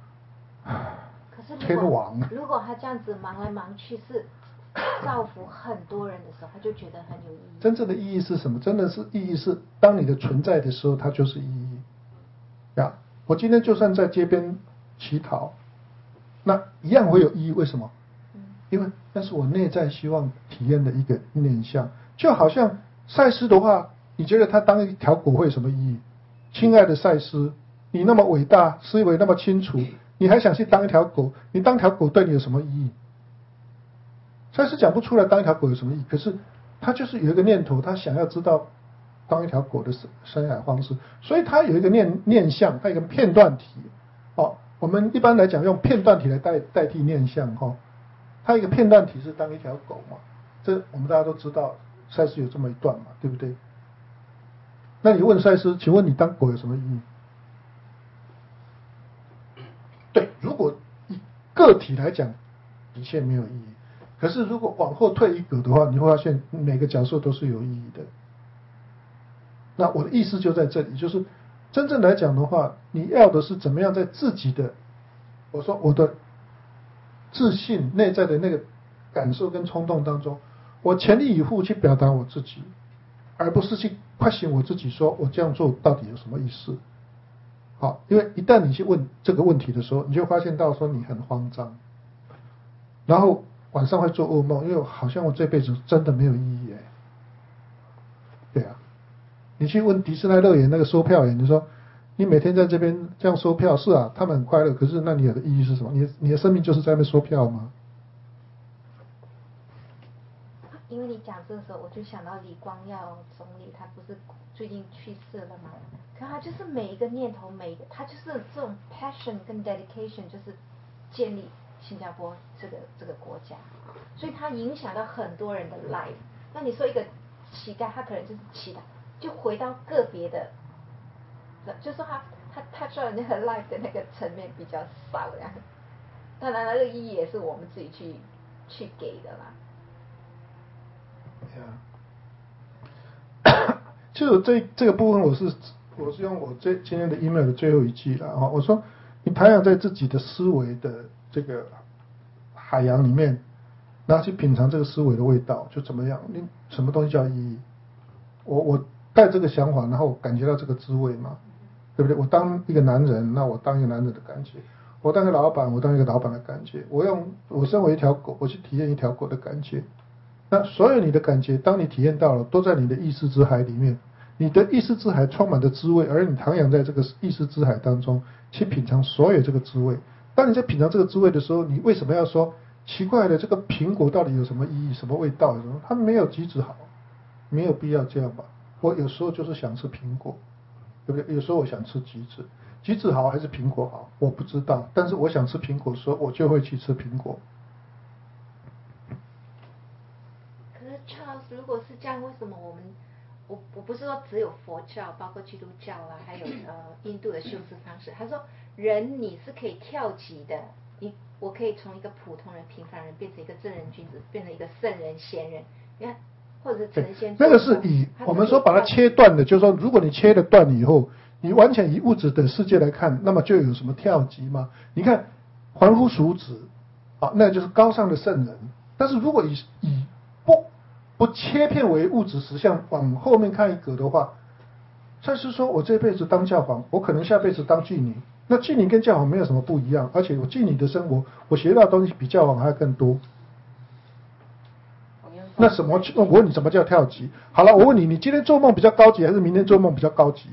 天王。 如果他这样子忙来忙去是造福很多人的时候，他就觉得很有意义。 真正的意义是什么？真的是意义是当你的存在的时候，它就是意义呀。我今天就算在街边乞讨，那一样会有意义。为什么？因为那是我内在希望体验的一个念想。就好像赛斯的话，你觉得他当一条狗会有什么意义？亲爱的赛斯，你那么伟大，思维那么清楚，你还想去当一条狗？你当条狗对你有什么意义？赛斯讲不出来当一条狗有什么意义，可是他就是有一个念头，他想要知道当一条狗的生涯方式，所以他有一个念象，他有一个片段体。我们一般来讲用片段体来代替念象它一个片段体是当一条狗嘛，这我们大家都知道，赛斯有这么一段嘛，对不对？那你问赛斯，请问你当狗有什么意义？对，如果以个体来讲，的确没有意义。可是如果往后退一格的话，你会发现每个角色都是有意义的。那我的意思就在这里，就是真正来讲的话，你要的是怎么样在自己的，我说我的自信内在的那个感受跟冲动当中，我全力以赴去表达我自己，而不是去question我自己，说我这样做到底有什么意思？好，因为一旦你去问这个问题的时候，你就发现到说你很慌张，然后晚上会做噩梦，因为好像我这辈子真的没有意义对啊，你去问迪士尼乐园那个售票员，你说你每天在这边这样收票，是啊，他们很快乐，可是那你的意义是什么？你的生命就是在那边收票吗？ 因为你讲这个时候，我就想到李光耀总理，他不是最近去世了吗？可他就是每一个念头，他就是这种 passion 跟 dedication， 就是建立新加坡这个国家，所以他影响到很多人的 life。那你说一个乞丐，他可能就是乞讨，就回到个别的，就说他知道那个 life 的那个层面比较少呀。当然，那个意义也是我们自己去给的啦。 就是这个部分我是用我今天的 email 的最后一句了我说你培养在自己的思维的这个海洋里面，然后去品尝这个思维的味道，就怎么样？你什么东西叫意义？我带这个想法，然后感觉到这个滋味嘛，对不对？我当一个男人，那我当一个男人的感觉；我当一个老板，我当一个老板的感觉；我身为一条狗，我去体验一条狗的感觉。那所有你的感觉，当你体验到了，都在你的意识之海里面。你的意识之海充满着滋味，而你徜徉在这个意识之海当中，去品尝所有这个滋味。当你在品尝这个滋味的时候，你为什么要说奇怪的这个苹果到底有什么意义、什么味道？有什么？它没有橘子好，没有必要这样吧？我有时候就是想吃苹果，对不对？有时候我想吃橘子，橘子好还是苹果好，我不知道。但是我想吃苹果的时候，我就会去吃苹果。 可是 Charles， 如果是这样，为什么我不是说只有佛教，包括基督教啦，还有印度的修持方式。他说人你是可以跳级的，我可以从一个普通人、平凡人变成一个正人君子，变成一个圣人、贤人，你看，或者是成仙。 那个是我们说把它切断的，就是说如果你切了断以后，你完全以物质的世界来看，那么就有什么跳级吗？你看凡夫俗子那就是高尚的圣人。但是如果以不切片为物质实相，往后面看一格的话，赛斯说我这辈子当教皇，我可能下辈子当妓女。那妓女跟教皇没有什么不一样，而且我妓女的生活，我学到的东西比教皇还要更多。那我问你什么叫跳级？好了，我问你，你今天做梦比较高级，还是明天做梦比较高级？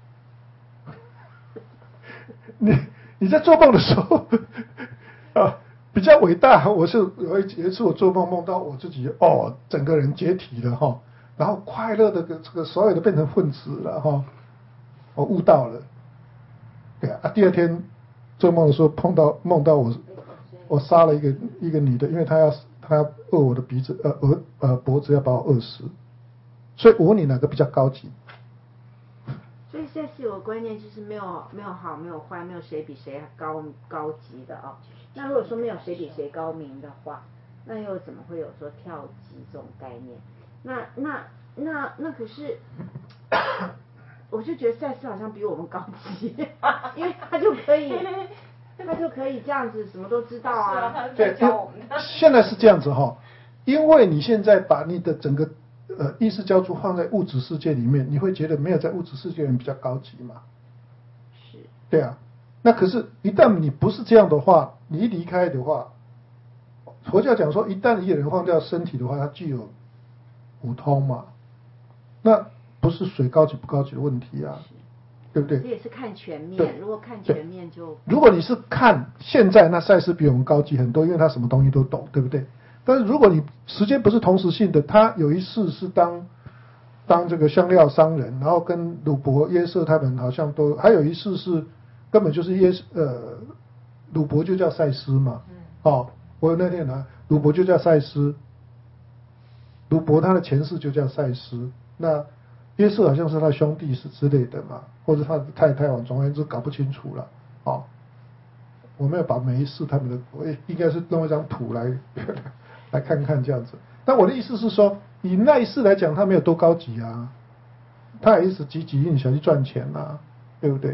你在做梦的时候比较伟大。我是有一次我做梦梦到我自己整个人解体了然后快乐的这个所有的变成混子了我悟到了。对啊，第二天做梦的时候梦到我杀了一个女的，因为她要扼我的鼻子脖子，要把我扼死。所以我问你哪个比较高级？ 所以现在是有个观念，就是没有好，没有坏，没有谁比谁高级的那如果说没有谁比谁高明的话，那又怎么会有说跳级这种概念？那可是，我就觉得赛斯好像比我们高级，因为他就可以这样子什么都知道啊。 对，现在是这样子因为你现在把你的整个意识交出放在物质世界里面，你会觉得没有在物质世界里面比较高级嘛？ 是。 对啊，那可是，一旦你不是这样的话，你一离开的话，佛教讲说，一旦一个人放掉身体的话，他具有五通嘛，那不是水高级不高级的问题啊，对不对？ 这也是看全面，如果看全面就。如果你是看现在，那赛斯比我们高级很多，因为他什么东西都懂，对不对？但是如果你时间不是同时性的，他有一世是当这个香料商人，然后跟鲁伯、约瑟他们好像都，还有一世是根本就是鲁伯就叫赛斯嘛。我那天鲁伯就叫赛斯，鲁伯他的前世就叫赛斯，那约瑟好像是他兄弟是之类的嘛，或者他的太太总而言之搞不清楚了。我没有把每一世他们的，我应该是弄一张图来看看这样子。但我的意思是说，以那一世来讲，他没有多高级啊，他也是积极想去赚钱啊，对不对？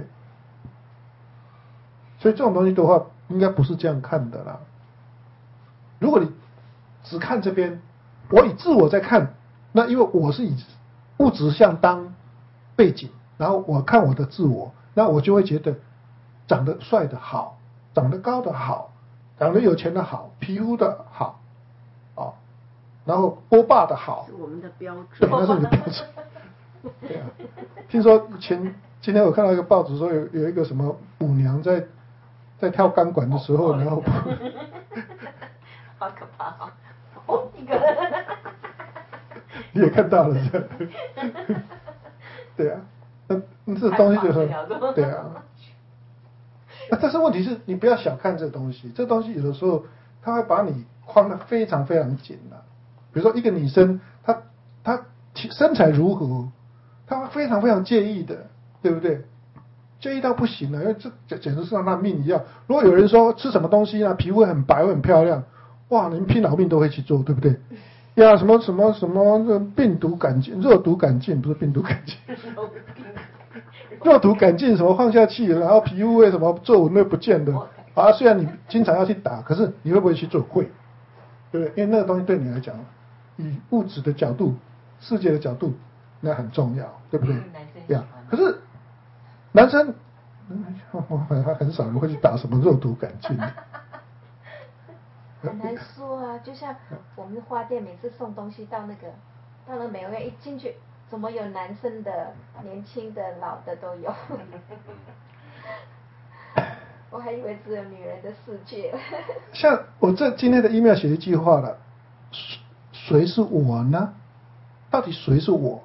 所以这种东西的话，应该不是这样看的啦。如果你只看这边，我以自我在看，那因为我是以物质相当背景，然后我看我的自我，那我就会觉得长得帅的好，长得高的好，长得有钱的好，皮肤的好，然后欧巴的好， 是我们的标准。 对，那是你的标准。对啊，听说今天我看到一个报纸说有一个什么舞娘在跳钢管的时候，然后好可怕一个你也看到了是吧？对啊，那这东西就很对啊。但是问题是你不要小看这东西，这东西有的时候它会把你框得非常非常紧的。比如说一个女生，她身材如何，她会非常非常介意的，对不对？介意到不行了，因为这简直是让她命一样。如果有人说吃什么东西皮肤很白很漂亮，哇，你们拼老命都会去做，对不对？ 呀，什么什么什么病毒赶尽，肉毒赶尽，不是病毒赶尽，肉毒赶尽什么放下去，然后皮肤为什么皱纹会不见的啊？虽然你经常要去打，可是你会不会去做？会，对不对？因为那个东西对你来讲，以物质的角度、世界的角度，那很重要，对不对？呀，可是男生，很少人会去打什么肉毒赶尽的。 很难说啊，就像我们花店每次送东西到那个美容院一进去，怎么有男生的、年轻的、老的都有？我还以为只有女人的世界。 像我今天的 email 写一句话了，谁是我呢？到底谁是我？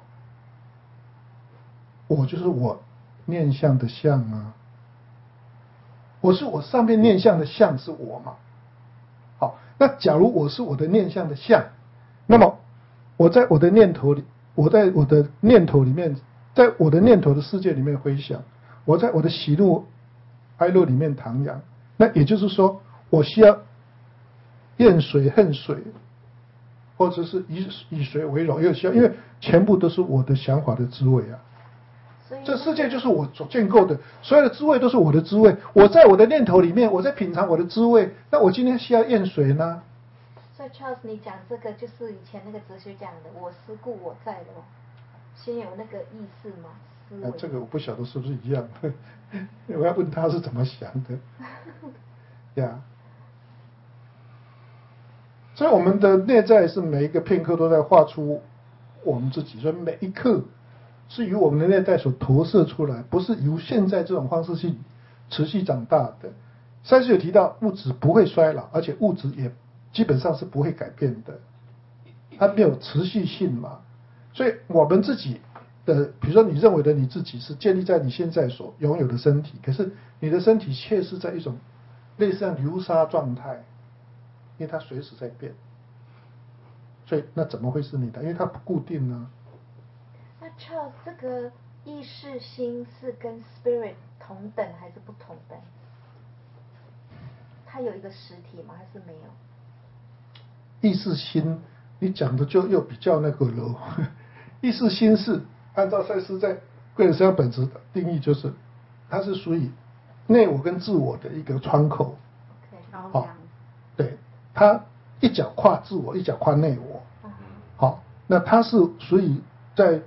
我就是我念相的相啊，我是我上面念相的相是我嘛？好，那假如我是我的念相的相，那么我在我的念头里，我在我的念头里面，在我的念头的世界里面回想，我在我的喜怒哀乐里面徜徉，那也就是说，我需要厌水恨水，或者是以水为荣，又需要，因为全部都是我的想法的滋味啊。这世界就是我所建构的，所有的滋味都是我的滋味。我在我的念头里面，我在品尝我的滋味。那我今天需要验谁呢？ 所以 Charles， 你讲这个就是以前那个哲学讲的“我思故我在”的哦，先有那个意识嘛，思维。 这个我不晓得是不是一样，我要问他是怎么想的。呀，所以我们的内在是每一个片刻都在画出我们自己，所以每一刻。是由我们的内在所投射出来，不是由现在这种方式去持续长大的。上次有提到物质不会衰老，而且物质也基本上是不会改变的，它没有持续性嘛。所以我们自己的，比如说你认为的你自己是建立在你现在所拥有的身体，可是你的身体却是在一种类似像流沙状态，因为它随时在变。所以那怎么会是你的？因为它不固定呢。 那 Charles， 这个意识心是跟 spirit 同等还是不同等？它有一个实体吗？还是没有？ 意识心，你讲的就又比较那个了。意识心是按照赛斯在个人实相本质的定义，就是它是属于内我跟自我的一个窗口。 好， 对，它一脚跨自我，一脚跨内我。好，那它是属于在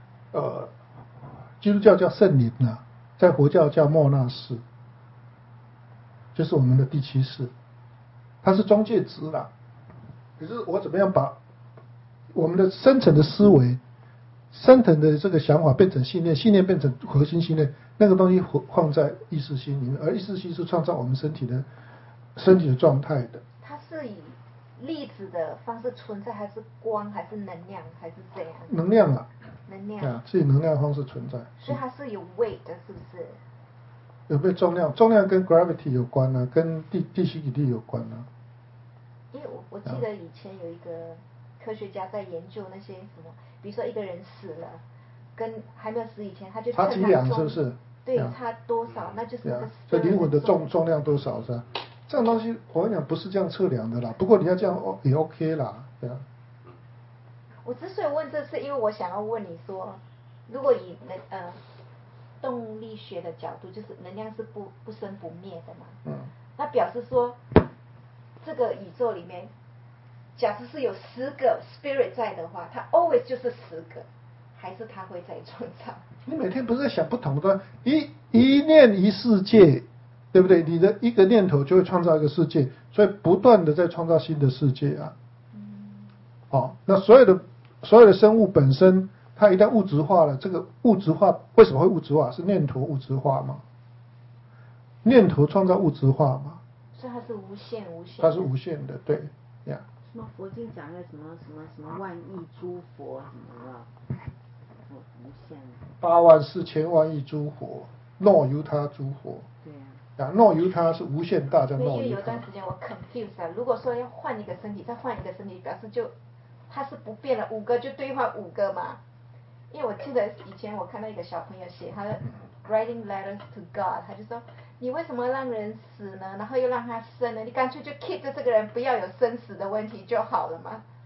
基督教叫圣灵啊，在佛教叫莫那斯，就是我们的第七世，它是中介值啦。可是我怎么样把我们的深层的思维、深层的这个想法变成信念，信念变成核心信念，那个东西放在意识心里面，而意识心是创造我们身体的状态的。 它是以粒子的方式存在，还是光，还是能量，还是怎样？ 能量啊。 能量啊，是以能量方式存在， 所以它是有 weight 的，是不是？ 有没有重量？重量跟 gravity 有关啊，跟地心引力有关啊。 因为我记得以前有一个科学家在研究那些什么，比如说一个人死了，跟还没有死以前，他就差几两是不是？ 对，差多少，那就是那个所以灵魂的重量多少是吧？这种东西我跟你讲不是这样测量的啦，不过你要这样也 OK 啦，对啊。 我之所以问这是因为我想要问你说，如果以动力学的角度，就是能量是不生不灭的嘛，那表示说这个宇宙里面，假设是有10个 spirit 在的话，它 always 就是10个，还是它会再创造？ 你每天不是在想不同的一念一世界，对不对？你的一个念头就会创造一个世界，所以不断的在创造新的世界啊。那所有的生物本身，它一旦物质化了，这个物质化为什么会物质化？是念头物质化嘛？念头创造物质化嘛？ 所以它是无限。 它是无限的，对呀。 什么佛经讲的什么万亿诸佛什么的，无限。 8万4千万亿诸佛，若由他诸佛。 对呀。 若由他是无限大，叫若由他。 因为有一段时间我 confused 啊，如果说要换一个身体，再换一个身体，表示就它是不变的，5个就兑换5个嘛。因为我记得以前我看到一个小朋友写他的 writing letters to God， 他就说你为什么让人死呢？然后又让他生呢？你干脆就 keep 着这个人，不要有生死的问题就好了嘛。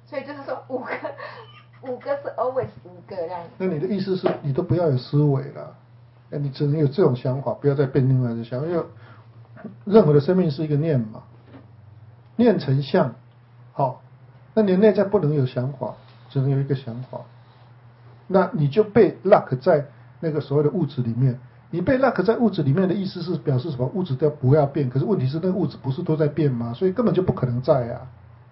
所以就是说五个是 always 5个这样。 那你的意思是你都不要有思维了，你只能有这种想法，不要再变另外的想法，因为任何的生命是一个念嘛，念成相，好，那你的内在不能有想法，只能有一个想法，那你就被 lock 在那个所谓的物质里面。你被 lock 在物质里面的意思是表示什么？物质都不要变，可是问题是那个物质不是都在变吗？所以根本就不可能在啊。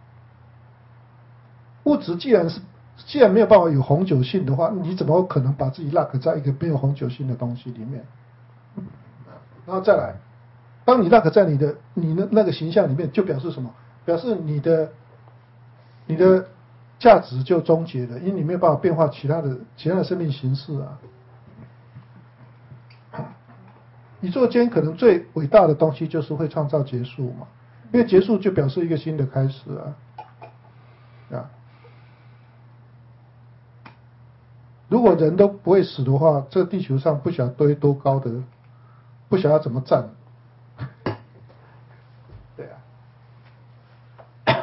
物质既然没有办法有永久性的话，你怎么可能把自己 lock 在一个没有永久性的东西里面？然后再来，当你 lock 在你的那个形象里面，就表示什么？表示你的价值就终结了，因为你没有办法变化其他的生命形式啊。宇宙间可能最伟大的东西就是会创造结束嘛，因为结束就表示一个新的开始啊。如果人都不会死的话，这个地球上不晓得堆多高的，不晓得怎么站。对啊。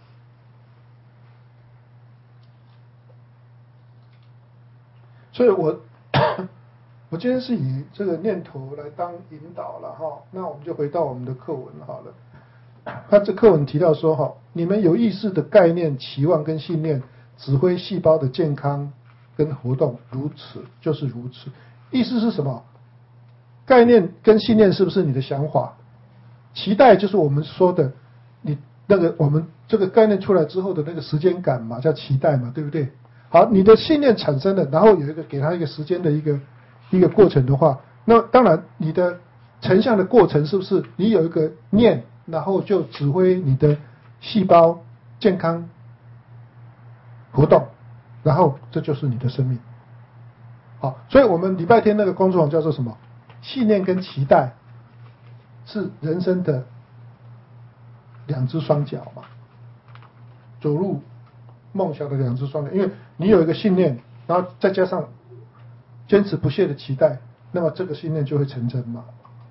所以我今天是以这个念头来当引导了哈，那我们就回到我们的课文好了。他这课文提到说哈，你们有意识的概念、期望跟信念，指挥细胞的健康跟活动，如此就是如此。意思是什么？概念跟信念是不是你的想法？期待就是我们说的，你那个我们这个概念出来之后的那个时间感嘛，叫期待嘛，对不对？好，你的信念产生了，然后有一个给他一个时间的一个过程的话，那当然你的成像的过程是不是你有一个念，然后就指挥你的细胞健康活动，然后这就是你的生命。好，所以我们礼拜天那个工作坊叫做什么？信念跟期待是人生的两只双脚嘛，走入梦想的两只双脚，因为你有一个信念，然后再加上坚持不懈的期待，那么这个信念就会成真嘛。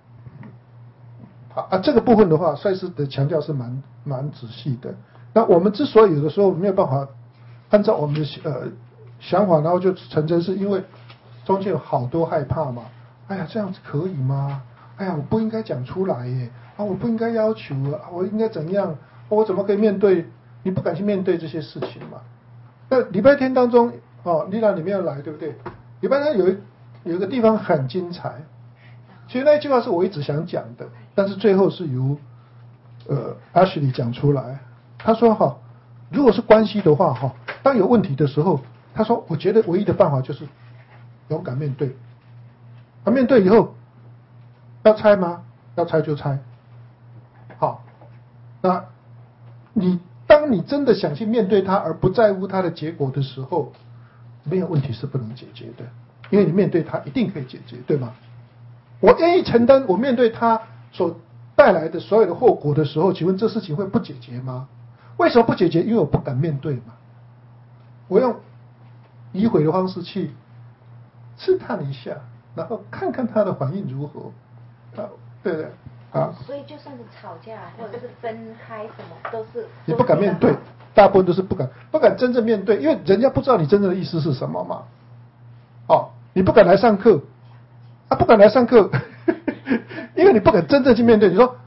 好啊，这个部分的话，赛斯的强调是蛮仔细的。那我们之所以有的时候没有办法按照我们的想法，然后就成真，是因为中间有好多害怕嘛。哎呀，这样子可以吗？哎呀，我不应该讲出来耶！啊，我不应该要求啊，我应该怎样？我怎么可以面对？你不敢去面对这些事情嘛？那礼拜天当中，丽娜你没有来，对不对？礼拜天有一个地方很精彩，其实那一句话是我一直想讲的，但是最后是由Ashley 讲出来。他说如果是关系的话当有问题的时候，他说我觉得唯一的办法就是勇敢面对。面对以后要拆吗？要拆就拆。好，那当你真的想去面对它，而不在乎它的结果的时候，没有问题是不能解决的，因为你面对它一定可以解决，对吗？我愿意承担我面对它所带来的所有的后果的时候，请问这事情会不解决吗？为什么不解决？因为我不敢面对嘛。我用迂回的方式去试探一下，然后看看他的反应如何。对不对？ 所以就算是吵架或者是分开什么，都是你不敢面对，大部分都是不敢真正面对，因为人家不知道你真正的意思是什么嘛。你不敢来上课，不敢来上课，因为你不敢真正去面对。你说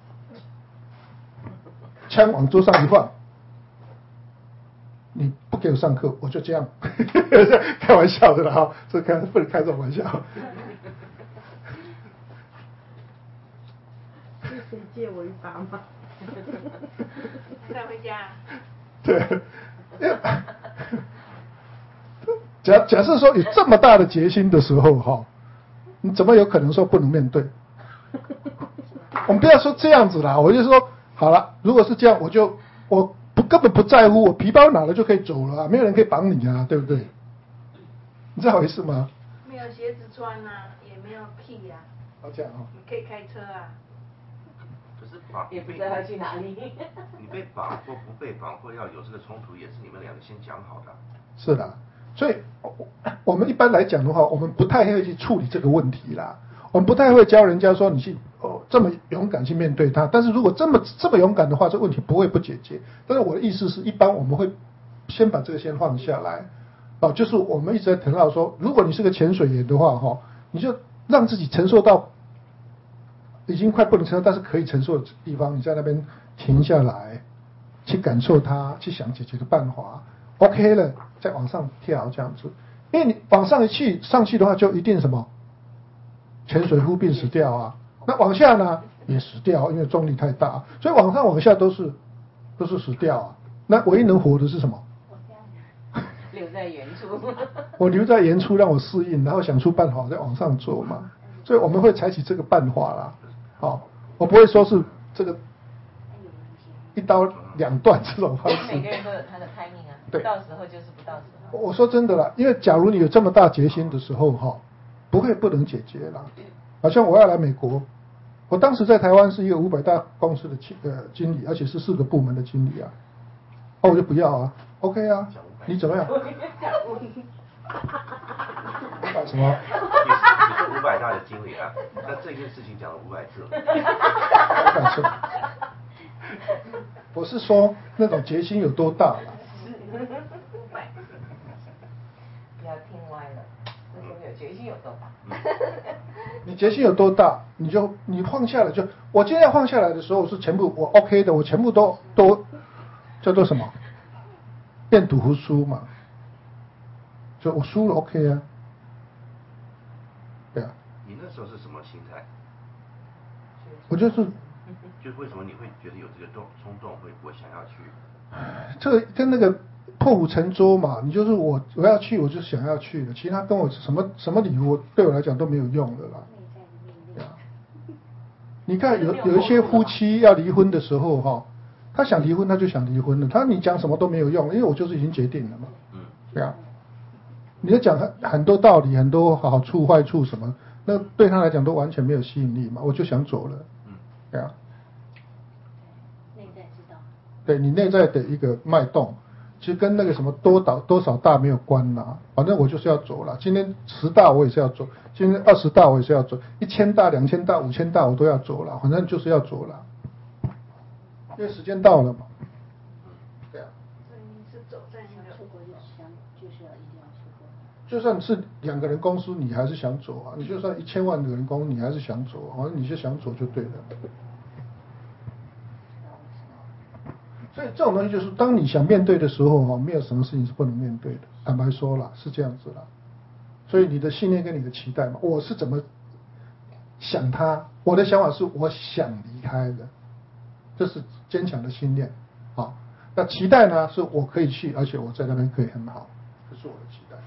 枪往桌上一放，你不给我上课，我就这样，开玩笑的啦这不能开这种玩笑。 是谁借我一把吗？ 带回家。 对，假设说有这么大的决心的时候你怎么有可能说不能面对？我们不要说这样子啦，我就说好了，如果是这样，我根本不在乎，我皮包拿了就可以走了没有人可以绑你啊，对不对？你这好意思吗？ 没有鞋子穿啊，也没有 key 啊。 这样你可以开车啊。 可是也不知道要去哪里。 你被绑或不被绑，或要有这个冲突，也是你们两个先讲好的。 是的，所以我们一般来讲的话，我们不太会去处理这个问题啦。我们不太会教人家说你去这么勇敢去面对它。但是如果这么勇敢的话，这问题不会不解决。但是我的意思是一般我们会先把这个先放下来，就是我们一直在谈到说，如果你是个潜水员的话，你就让自己承受到已经快不能承受，但是可以承受的地方，你在那边停下来，去感受它，去想解决的办法 ，OK 了，再往上跳这样子。因为你往上上去的话，就一定什么潜水夫病死掉啊。那往下呢也死掉，因为重力太大，所以往上往下都是死掉啊。那唯一能活的是什么？ 留在原处。 我留在原处让我适应，然后想出办法再往上走嘛。所以我们会采取这个办法啦。我不会说是这个一刀两断这种方式。 每个人都有他的 timing 啊， 对， 不到时候就是不到时候。 我说真的啦，因为假如你有这么大决心的时候不会不能解决啦。好像我要来美国，我当时在台湾是一个500大公司的经理，而且是4个部门的经理啊。我就不要啊 ，OK 啊，你怎么样？500什么？ 你说500大的经理啊，那这件事情讲了500次了。 500次。我是说那种决心有多大啦。 不要听歪了，我说有决心有多大？ 你决心有多大，你放下来就，我今天要放下来的时候是全部我 OK 的，我全部都叫做什么？愿赌服输嘛，就我输了 OK 啊，对啊。 你那时候是什么心态？ 我就是为什么你会觉得有这个冲动，我想要去？ 这个跟那个破釜沉舟嘛，你就是我要去，我就想要去的，其他跟我什么理由对我来讲都没有用的啦。对啊，你看有一些夫妻要离婚的时候他想离婚他就想离婚了，你讲什么都没有用，因为我就是已经决定了嘛。对啊，你要讲很多道理，很多好处坏处什么，那对他来讲都完全没有吸引力嘛，我就想走了。对啊。 内在知道。 对你内在的一个脉动，其实跟那个什么多少大没有关啦，反正我就是要走了。今天10大我也是要走，今天20大我也是要走，1000大、2000大、5000大我都要走了，反正就是要走了，因为时间到了嘛。对啊。 所以你是走在那个出国就是要一定要出国。 就算是2个人公司，你还是想走啊；你就算1000万个人公司，你还是想走，反正你就想走就对了。所以这种东西就是，当你想面对的时候没有什么事情是不能面对的。坦白说啦，是这样子啦。所以你的信念跟你的期待嘛，我是怎么想它？我的想法是我想离开的，这是坚强的信念。那期待呢，是我可以去，而且我在那边可以很好，这是我的期待。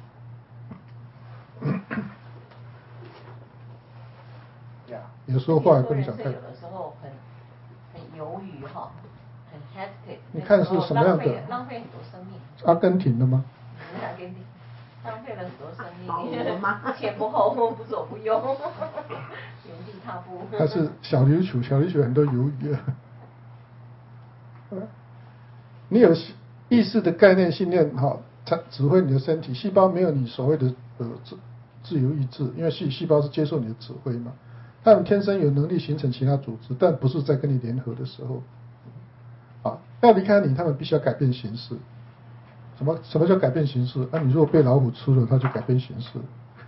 有时候话也不能讲太。 有的时候很犹豫很 hesitate。 你看是什么样的？ 浪费很多生命。 阿根廷的吗？ 阿根廷浪费了很多生命，前不后不左不右，原地踏步。 还是小琉球很多犹豫啊。你有意识的概念信念它指挥你的身体，细胞没有你所谓的自由意志，因为细胞是接受你的指挥嘛。他们天生有能力形成其他组织，但不是在跟你联合的时候。要离开你，他们必须要改变形式。什么叫改变形式？你如果被老虎吃了，它就改变形式。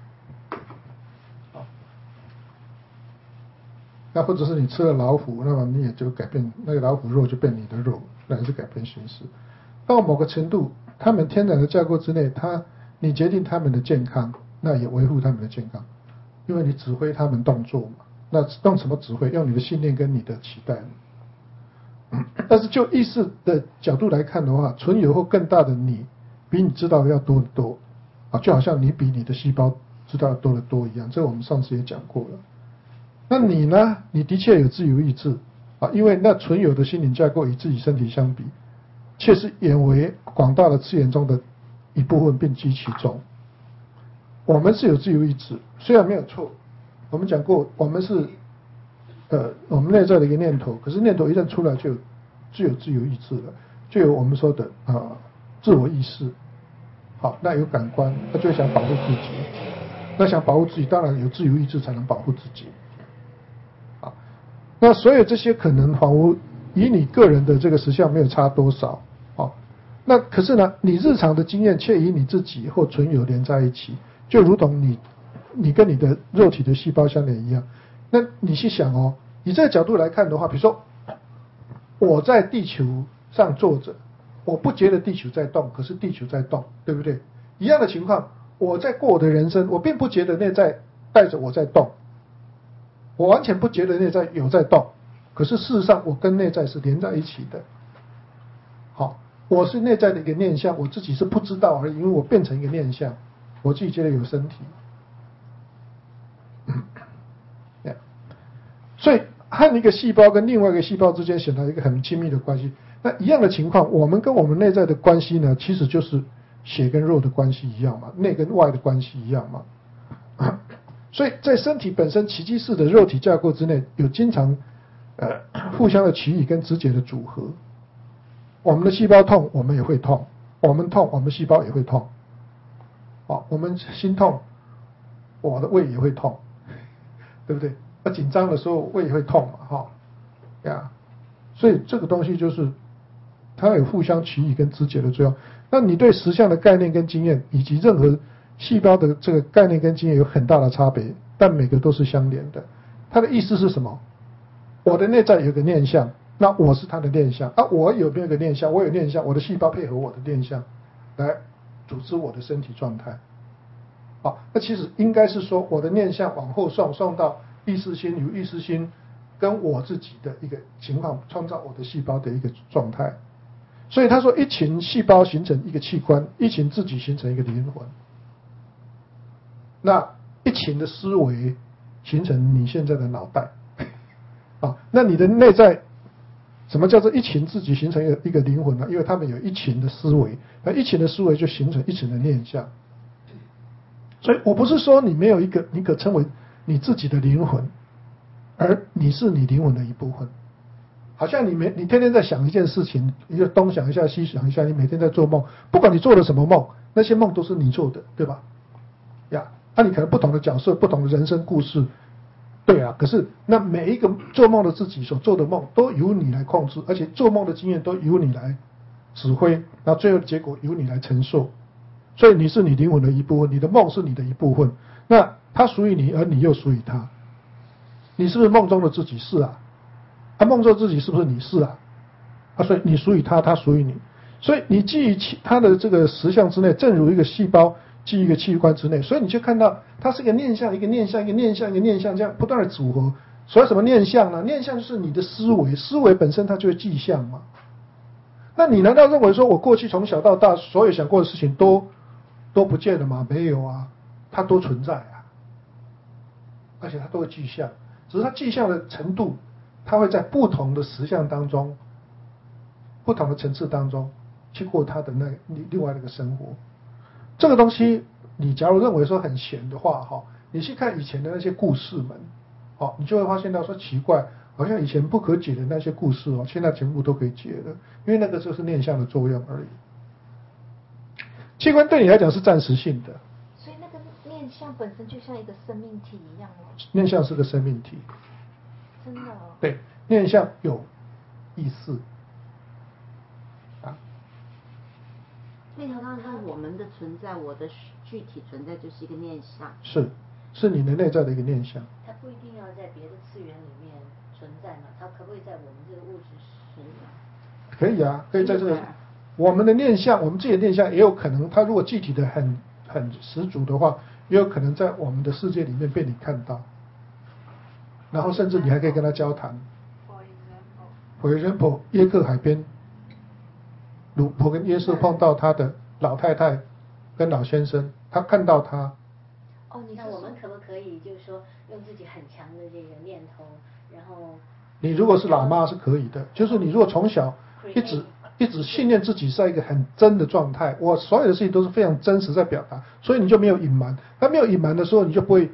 那或者是你吃了老虎，那么你也就改变，那个老虎肉就变你的肉，那也是改变形式。到某个程度，他们天然的架构之内，你决定他们的健康，那也维护他们的健康，因为你指挥他们动作嘛。那用什么指挥？用你的信念跟你的期待。但是就意识的角度来看的话，存有或更大的你，比你知道的要多得多就好像你比你的细胞知道的多得多一样，这我们上次也讲过了。那你呢？你的确有自由意志因为那存有的心灵架构与自己身体相比，却是远为广大的次元中的一部分，并居其中。我们是有自由意志，虽然没有错，我们讲过，我们是我们内在的一个念头，可是念头一旦出来就有自由意志了，就有我们说的自我意识。好，那有感官，他就会想保护自己。那想保护自己，当然有自由意志才能保护自己。好，那所有这些可能仿佛与你个人的这个实相没有差多少。 那可是呢，你日常的经验却与你自己或存有连在一起，就如同你跟你的肉体的细胞相连一样。那你去想哦，以这个角度来看的话，比如说我在地球上坐着，我不觉得地球在动，可是地球在动，对不对？一样的情况，我在过我的人生，我并不觉得内在带着我在动，我完全不觉得内在有在动，可是事实上我跟内在是连在一起的。好，我是内在的一个念想，我自己是不知道而已，因为我变成一个念想，我自己觉得有身体。所以和一个细胞跟另外一个细胞之间显得一个很亲密的关系。那一样的情况，我们跟我们内在的关系呢，其实就是血跟肉的关系一样嘛，内跟外的关系一样嘛。所以在身体本身奇迹式的肉体架构之内，有经常互相的取异跟直接的组合。我们的细胞痛，我们也会痛；我们痛，我们细胞也会痛。我们心痛，我的胃也会痛，对不对？那紧张的时候胃也会痛嘛，所以这个东西就是它有互相取异跟直接的作用。那你对实相的概念跟经验，以及任何细胞的这个概念跟经验有很大的差别，但每个都是相连的。它的意思是什么？我的内在有个念想，那我是它的念想啊。我有没有个念想？我有念想，我的细胞配合我的念想来组织我的身体状态。好，那其实应该是说，我的念想往后送到意识心，由意识心跟我自己的一个情况创造我的细胞的一个状态。所以他说，一群细胞形成一个器官，一群自己形成一个灵魂。那一群的思维形成你现在的脑袋。那你的内在什么叫做一群自己形成一个灵魂呢？因为他们有一群的思维，那一群的思维就形成一群的念想。所以我不是说你没有一个你可称为你自己的灵魂，而你是你灵魂的一部分。好像你天天在想一件事情，你就东想一下西想一下，你每天在做梦，不管你做了什么梦，那些梦都是你做的，对吧？那你可能不同的角色，不同的人生故事，对啊。可是那每一个做梦的自己所做的梦都由你来控制，而且做梦的经验都由你来指挥，那最后的结果由你来承受。所以你是你灵魂的一部分，你的梦是你的一部分，那它属于你，而你又属于它。你是不是梦中的自己？是啊。梦中自己是不是你？是啊。所以你属于它，它属于你。所以你基于它的这个实相之内，正如一个细胞基于一个器官之内，所以你就看到它是一个念想，一个念想，一个念想，一个念想，这样不断的组合。所以什么念想呢？念想就是你的思维，思维本身它就是迹象嘛。那你难道认为说我过去从小到大所有想过的事情都不见了吗？没有啊，它都存在啊，而且它都有迹象，只是它迹象的程度，它会在不同的实相当中，不同的层次当中去过它的另外那个生活。这个东西你假如认为说很闲的话，你去看以前的那些故事们，你就会发现到说奇怪，好像以前不可解的那些故事现在全部都可以解了，因为那个就是念想的作用而已。器官对你来讲是暂时性的， 所以那个念想本身就像一个生命体一样哦。 念想是个生命体， 真的哦。 对，念想有意识所以他刚刚我们的存在，我的具体存在就是一个念想， 是你的内在的一个念想。 它不一定要在别的次元里面存在嘛，它可不可以在我们这个物质世界？ 可以啊，可以在这个我们的念想，我们自己的念想也有可能，它如果具体的很十足的话，也有可能在我们的世界里面被你看到，然后甚至你还可以跟他交谈。For example， 耶克海边，鲁婆跟耶稣碰到他的老太太跟老先生，他看到他。 那我们可不可以就是说用自己很强的这个念头，然后你如果是喇嘛是可以的，就是你如果从小一直信念自己在一个很真的状态，我所有的事情都是非常真实在表达，所以你就没有隐瞒。那没有隐瞒的时候，你就不会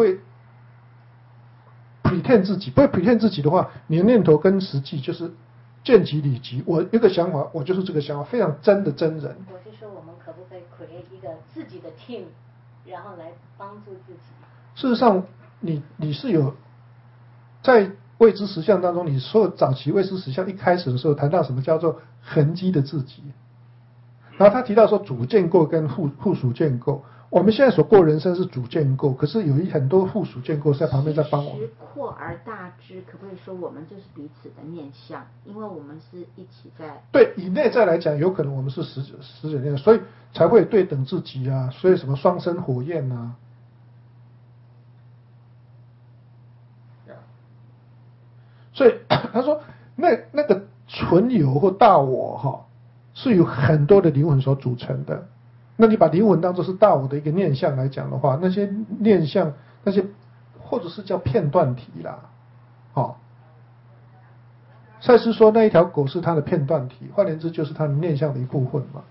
pretend自己，不会pretend自己的话，你的念头跟实际就是见即理即。我有个想法，我就是这个想法，非常真的真人。 我是说，我们可不可以 create 一个自己的 team， 然后来帮助自己？ 事实上，你是有在未知实相当中，你所有早期未知实相一开始的时候谈到什么叫做痕迹的自己， 然后他提到说主建构跟附属建构，我们现在所过人生是主建构，可是有很多附属建构在旁边在帮我们。 其实扩而大之，可不可以说我们就是彼此的面向？因为我们是一起在。 对，以内在来讲，有可能我们是十九念，所以才会对等自己啊，所以什么双生火焰啊。所以他说，那个纯有或大我哈，是由很多的灵魂所组成的。那你把灵魂当作是大我的一个念相来讲的话，那些念相，那些或者是叫片段体啦，好。赛斯说那一条狗是他的片段体，换言之就是他的念相的一部分嘛。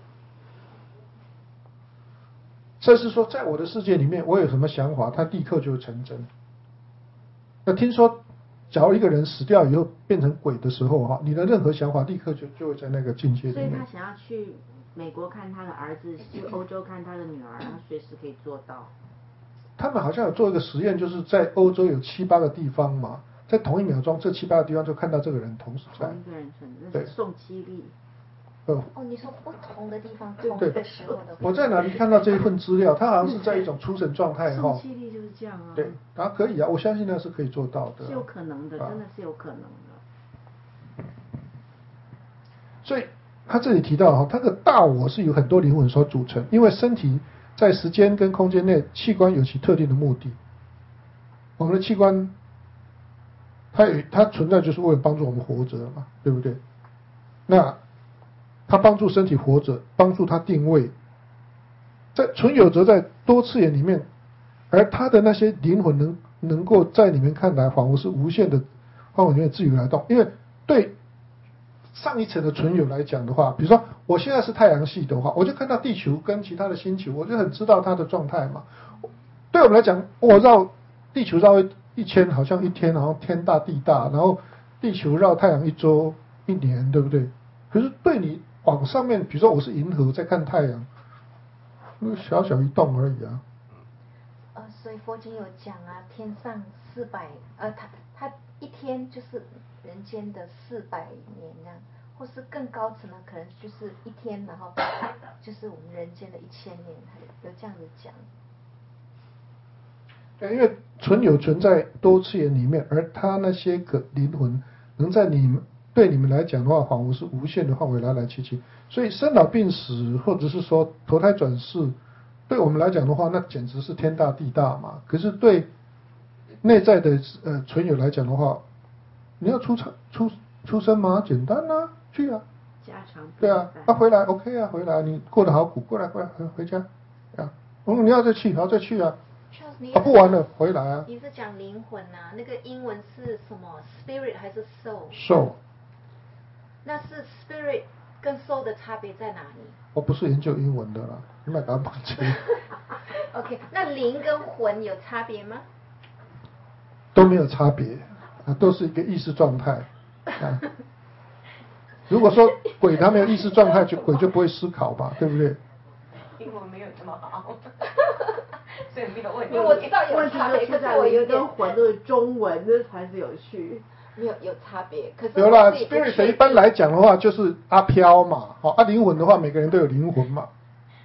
赛斯说，在我的世界里面，我有什么想法，它立刻就会成真。那听说，假如一个人死掉以后变成鬼的时候哈，你的任何想法立刻就会在那个境界里面。 所以他想要去美国看他的儿子，去欧洲看他的女儿，他随时可以做到。 他们好像有做一个实验，就是在欧洲有7、8个地方嘛，在同一秒钟，这7、8个地方就看到这个人同时在。 同一个人存在，那是宋七力。 哦，你说不同的地方，同一个时候的。 我在哪里看到这一份资料？他好像是在一种出神状态哈。 宋七力就是这样啊。 对，然后可以啊，我相信那是可以做到的。 是有可能的，真的是有可能的。 所以他这里提到哈，他的大我是由很多灵魂所组成，因为身体在时间跟空间内，器官有其特定的目的。我们的器官，它存在就是为了帮助我们活着嘛，对不对？那它帮助身体活着，帮助它定位。在存有则在多次元里面，而它的那些灵魂能够在里面看来，仿佛是无限的范围里面自由来动。因为对上一层的存有来讲的话，比如说我现在是太阳系的话，我就看到地球跟其他的星球，我就很知道它的状态嘛。对我们来讲，我绕地球绕一圈，好像一天，然后天大地大，然后地球绕太阳一周1年，对不对？可是对你往上面，比如说我是银河在看太阳，小小一动而已啊。 所以佛经有讲啊，天上他一天就是人间的400年这样，或是更高层的可能就是一天，然后就是我们人间的1000年，有这样子讲。 因为存有存在多次元里面，而他那些个灵魂能在对你们来讲的话，仿佛是无限的范围来去，所以生老病死或者是说投胎转世，对我们来讲的话，那简直是天大地大嘛。可是对内在的存有来讲的话，你要出生吗？简单啊，去啊， 家常对啊，回来 OK 啊，回来你过得好苦，过来回家啊，你要再去，然后再去啊。不玩了，回来啊！ 你是讲灵魂啊？那个英文是什么 ？spirit 还是 soul？soul。 那是 spirit 跟 soul 的差别在哪里？ 我不是研究英文的啦，你买把绑架。 OK， 那灵跟魂有差别吗？ 都没有差别啊，都是一个意识状态啊。如果说鬼他没有意识状态，鬼就不会思考吧，对不对？ 英文没有这么好。所以没有问题。 我知道有差别，可是我有点魂都是中文，这才是有趣。 有差别，可是有啦 ，spirit 一般来讲的话就是阿飘嘛，灵魂的话每个人都有灵魂嘛。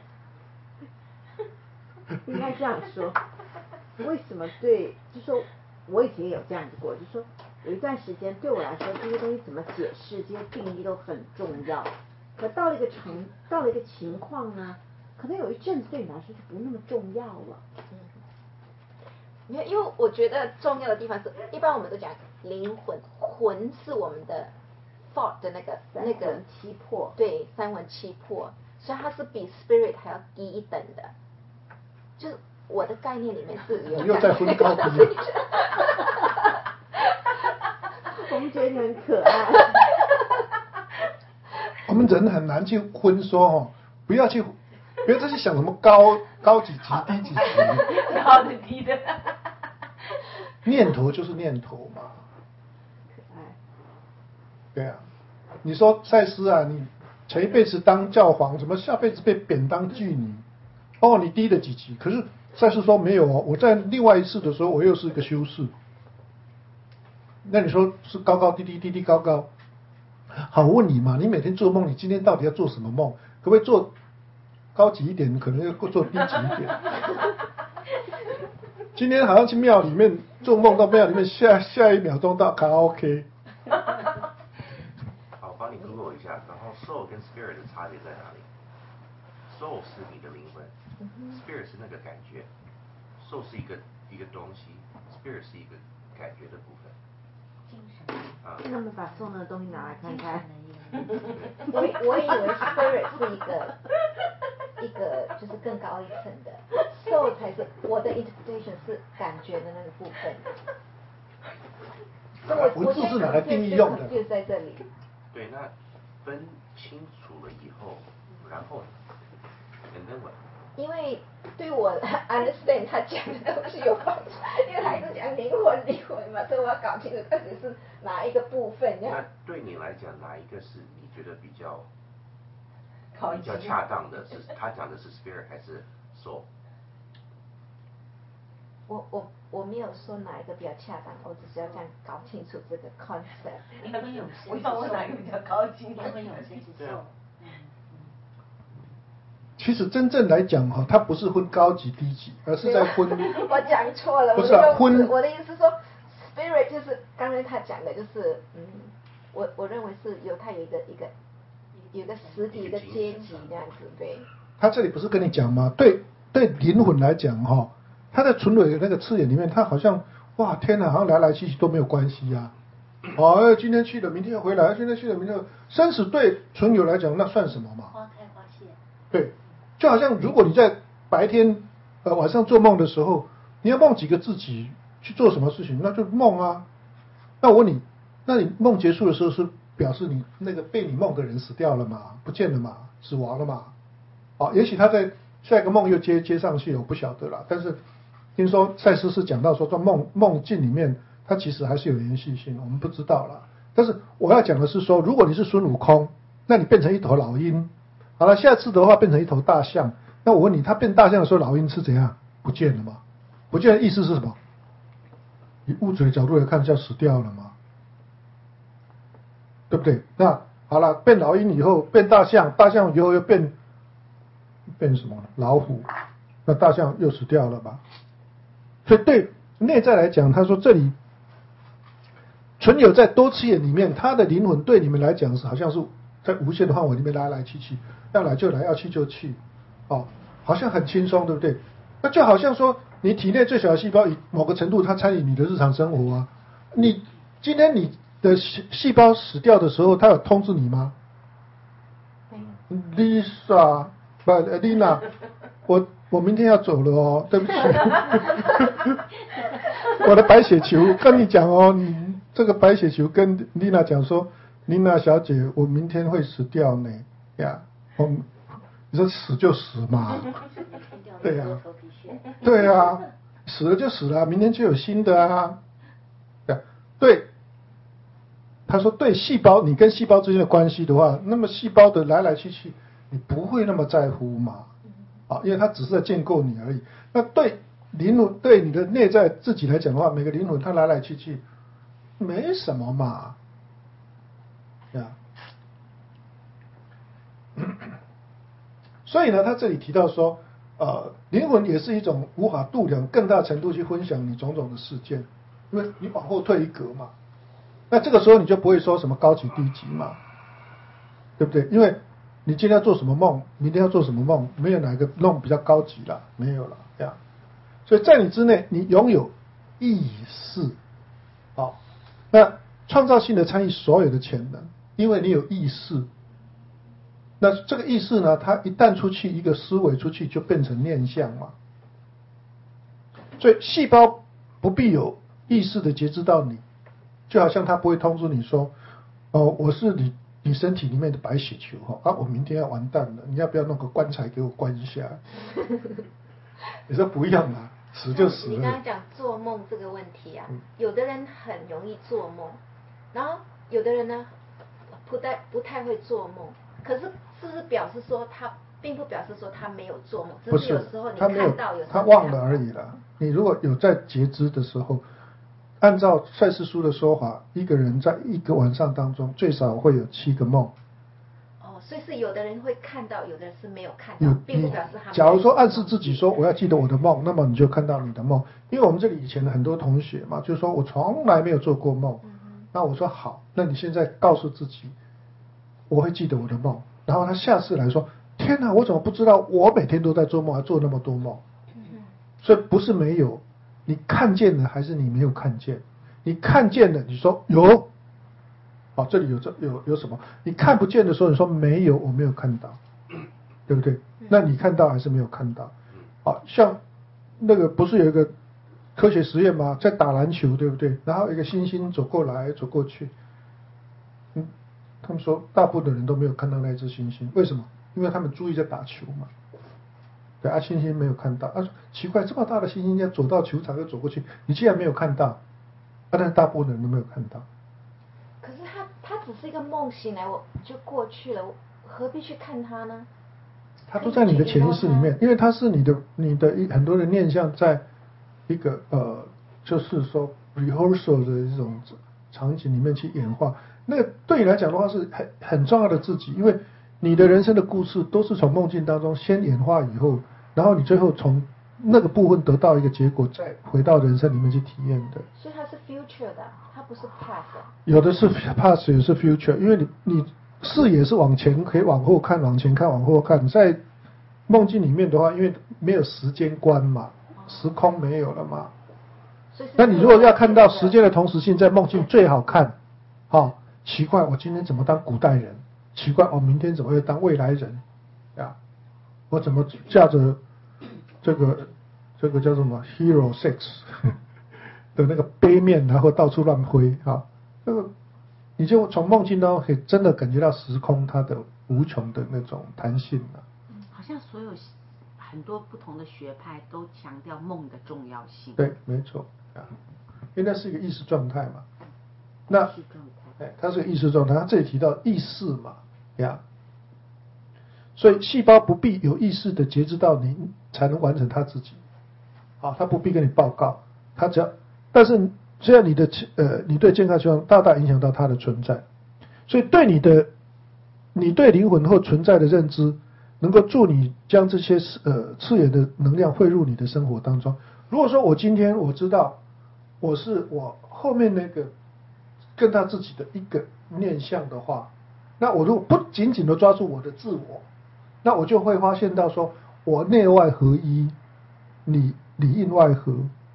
应该这样说，为什么就说我以前也有这样子过，就说有一段时间对我来说这些东西怎么解释，这些定义都很重要。可到了一个情况呢，可能有一阵子对你来说就不那么重要了。 因为我觉得重要的地方是，一般我们都讲灵魂，魂是我们的 thought 的那个七魄， 对，3魂7魄，所以它是比 spirit 还要低一等的。就是我的概念里面是有。 又在分高低。 我们觉得你很可爱。 我们人很难去分说不要再去想什么高几级低几级。 高的低的。 念头就是念头嘛。 可爱。 对啊，你说赛斯啊，你前一辈子当教皇，怎么下辈子被贬当妓女？你低了几级？可是赛斯说没有我在另外一次的时候，我又是一个修士。那你说是高高低低，高高？好，我问你嘛，你每天做梦，你今天到底要做什么梦？可不可以做高级一点，可能要做低级一点。今天好像去庙里面做梦，到庙里面下一秒钟到卡拉 OK。 好，帮你 Google 一下，然后 soul 跟 spirit 的差别在哪里 ？soul 是你的灵魂，spirit 是那个感觉，soul 是一个东西 ，spirit 是一个感觉的部分。 那他们把送的东西拿来看看。 我以为 spirit 是一个就是更高一层的 ，soul 才是我的 interpretation 是感觉的那个部分。所以文字是拿来定义用的。 就在这里。 对，那分清楚了以后，然后呢 ？And then what？ 因为对我 understand 他讲的东西有帮助，因为他一直讲灵魂嘛，所以我要搞清楚到底是哪一个部分。 那对你来讲，哪一个是你觉得比较恰当的？是他讲的是 spirit 还是 soul？ 我没有说哪一个比较恰当，我只是要这样搞清楚这个 concept。 我要问哪一个比较高级？ 对啊。 其实真正来讲哈，它不是分高级低级，而是在分。 我讲错了， 不是啊， 我的意思是说 ，spirit 就是刚才他讲的，就是我认为是它有一个实体一个阶级这样子，对。 他这里不是跟你讲吗？对灵魂来讲哈，他在纯蕊的那个刺眼里面，他好像哇天哪，好像来来去去都没有关系啊。哦，今天去了，明天又回来，今天去了，明天生死对纯友来讲那算什么嘛？ 花开花谢。 对。就好像如果你在白天晚上做梦的时候，你要梦几个自己去做什么事情，那就梦啊。那我问你，那你梦结束的时候是表示你那个被你梦的人死掉了嘛，不见了嘛，死亡了嘛？也许他在下一个梦又接上去，我不晓得啦。但是听说赛斯是讲到说，在梦境里面，它其实还是有连续性，我们不知道啦。但是我要讲的是说，如果你是孙悟空，那你变成一头老鹰。好了，下次的话变成一头大象，那我问你，他变大象的时候，老鹰是怎样？不见了吗？不见的意思是什么？以物质的角度来看，叫死掉了嘛，对不对？那好了，变老鹰以后变大象，大象以后又变什么？老虎，那大象又死掉了吧？所以对内在来讲，他说这里存有在多次元里面，他的灵魂对你们来讲是好像是在无限的范围里面来来去去。要来就来，要去就去，好像很轻松，对不对？那就好像说，你体内最小的细胞，以某个程度它参与你的日常生活啊。你今天你的细胞死掉的时候，它有通知你吗？Lisa， 不 ，Lina， 我明天要走了哦，对不起。我的白血球跟你讲哦，你这个白血球跟 Lina 讲说 ，Lina 小姐，我明天会死掉呢，呀。你说死就死嘛，对呀，对呀，死了就死了，明天就有新的啊，对，他说对细胞，你跟细胞之间的关系的话，那么细胞的来来去去，你不会那么在乎嘛，因为它只是在建构你而已。那对灵魂，对你的内在自己来讲的话，每个灵魂它来来去去，没什么嘛，呀。所以呢，他这里提到说，灵魂也是一种无法度量、更大程度去分享你种种的事件，因为你往后退一格嘛，那这个时候你就不会说什么高级低级嘛，对不对？因为你今天要做什么梦，明天要做什么梦，没有哪个梦比较高级啦，没有了，这样。所以在你之内，你拥有意识，那创造性的参与所有的潜能，因为你有意识。那这个意识呢，它一旦出去，一个思维出去，就变成念想嘛。所以细胞不必有意识的觉知到你，就好像它不会通知你说，我是你身体里面的白血球我明天要完蛋了，你要不要弄个棺材给我关一下？你说不用啊，死就死了。 你刚刚讲做梦这个问题啊，有的人很容易做梦，然后有的人呢不太会做梦。可是是不是表示说他并不表示说他没有做梦，只是有时候你看到有时候他忘了而已啦。你如果有在觉知的时候，按照赛斯书的说法，一个人在一个晚上当中最少会有7个梦。 所以是有的人会看到，有的人是没有看到，并不表示他们。 假如说暗示自己说我要记得我的梦，那么你就看到你的梦。因为我们这里以前的很多同学嘛，就说我从来没有做过梦。那我说好，那你现在告诉自己，我会记得我的梦。然后他下次来说，天哪，我怎么不知道我每天都在做梦，还做那么多梦？所以不是没有，你看见了还是你没有看见？你看见了，你说有。好，这里有什么？你看不见的时候，你说没有，我没有看到，对不对？那你看到还是没有看到？好，像那个不是有一个科学实验吗？在打篮球，对不对？然后一个猩猩走过来走过去，他们说大部分的人都没有看到那只猩猩，为什么？因为他们注意在打球嘛。对啊，猩猩没有看到，他说奇怪，这么大的猩猩要走到球场又走过去，你竟然没有看到，但是大部分人都没有看到。 可是他只是一个梦醒来，我就过去了，我何必去看他呢？ 它都在你的潜意识里面，因为它是你的很多的念想在一个就是说 rehearsal 的这种场景里面去演化。那个对你来讲的话是很重要的自己，因为你的人生的故事都是从梦境当中先演化以后，然后你最后从那个部分得到一个结果，再回到人生里面去体验的。 所以它是 future 的，它不是 past 的。 有的是 past， 有的是 future， 因为你视野是往前，可以往后看，往前看，往后看。在梦境里面的话，因为没有时间观嘛，时空没有了嘛。那你如果要看到时间的同时性，在梦境最好看。奇怪，我今天怎么当古代人？奇怪，我明天怎么会当未来人？我怎么驾着这个叫什么 Hero 6的那个杯面，然后到处乱挥啊？这个你就从梦境当中可以真的感觉到时空它的无穷的那种弹性了。 好像所有很多不同的学派都强调梦的重要性。 对，没错因为那是一个意识状态嘛。那它是个意识状态，它这里提到意识嘛所以细胞不必有意识的觉知到你才能完成它自己它不必跟你报告，它只要，但是只要你对健康情况大大影响到它的存在，所以你对灵魂或存在的认知，能够助你将这些次元的能量汇入你的生活当中。如果说我今天我知道我后面那个跟他自己的一个念想的话，那我如果不紧紧的抓住我的自我，那我就会发现到说我内外合一，里应外合。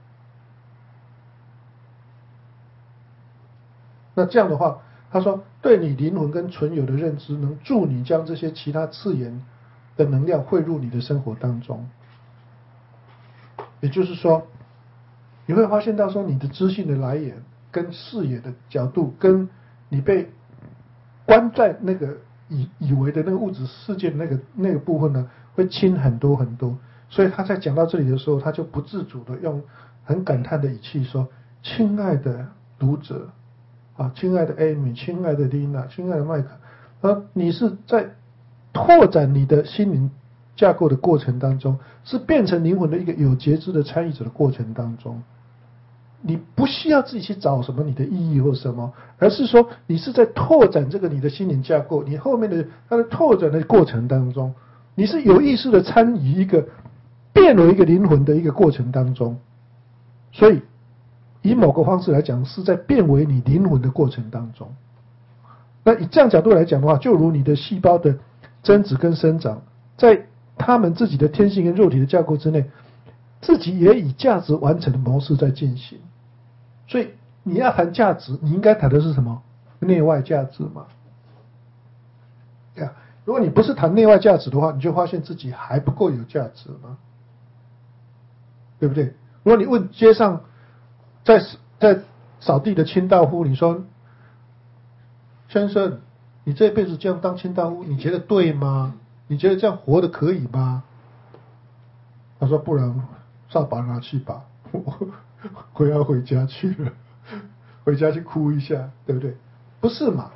那这样的话，他说对你灵魂跟存有的认知，能助你将这些其他次元的能量汇入你的生活当中。也就是说，你会发现到说你的知性的来源跟视野的角度，跟你被关在那个以为的那个物质世界的那个部分呢，会轻很多很多。所以他在讲到这里的时候，他就不自主的用很感叹的语气说：“亲爱的读者亲爱的 Amy， 亲爱的 Lina， 亲爱的麦克，你是在拓展你的心灵架构的过程当中，是变成灵魂的一个有觉知的参与者的过程当中。你不需要自己去找什么你的意义或什么，而是说你是在拓展这个你的心灵架构，你后面的它的拓展的过程当中，你是有意识的参与一个变为一个灵魂的一个过程当中。所以以某个方式来讲，是在变为你灵魂的过程当中。那以这样角度来讲的话，就如你的细胞的增殖跟生长，在他们自己的天性跟肉体的架构之内，自己也以价值完成的模式在进行。所以你要谈价值，你应该谈的是什么？内外价值嘛。如果你不是谈内外价值的话，你就发现自己还不够有价值嘛，对不对？如果你问街上在扫地的清道夫，你说先生，你这辈子这样当清道夫，你觉得对吗？你觉得这样活得可以吗？他说不然扫把拿去吧，我要回家去了，回家去哭一下，对不对？不是嘛？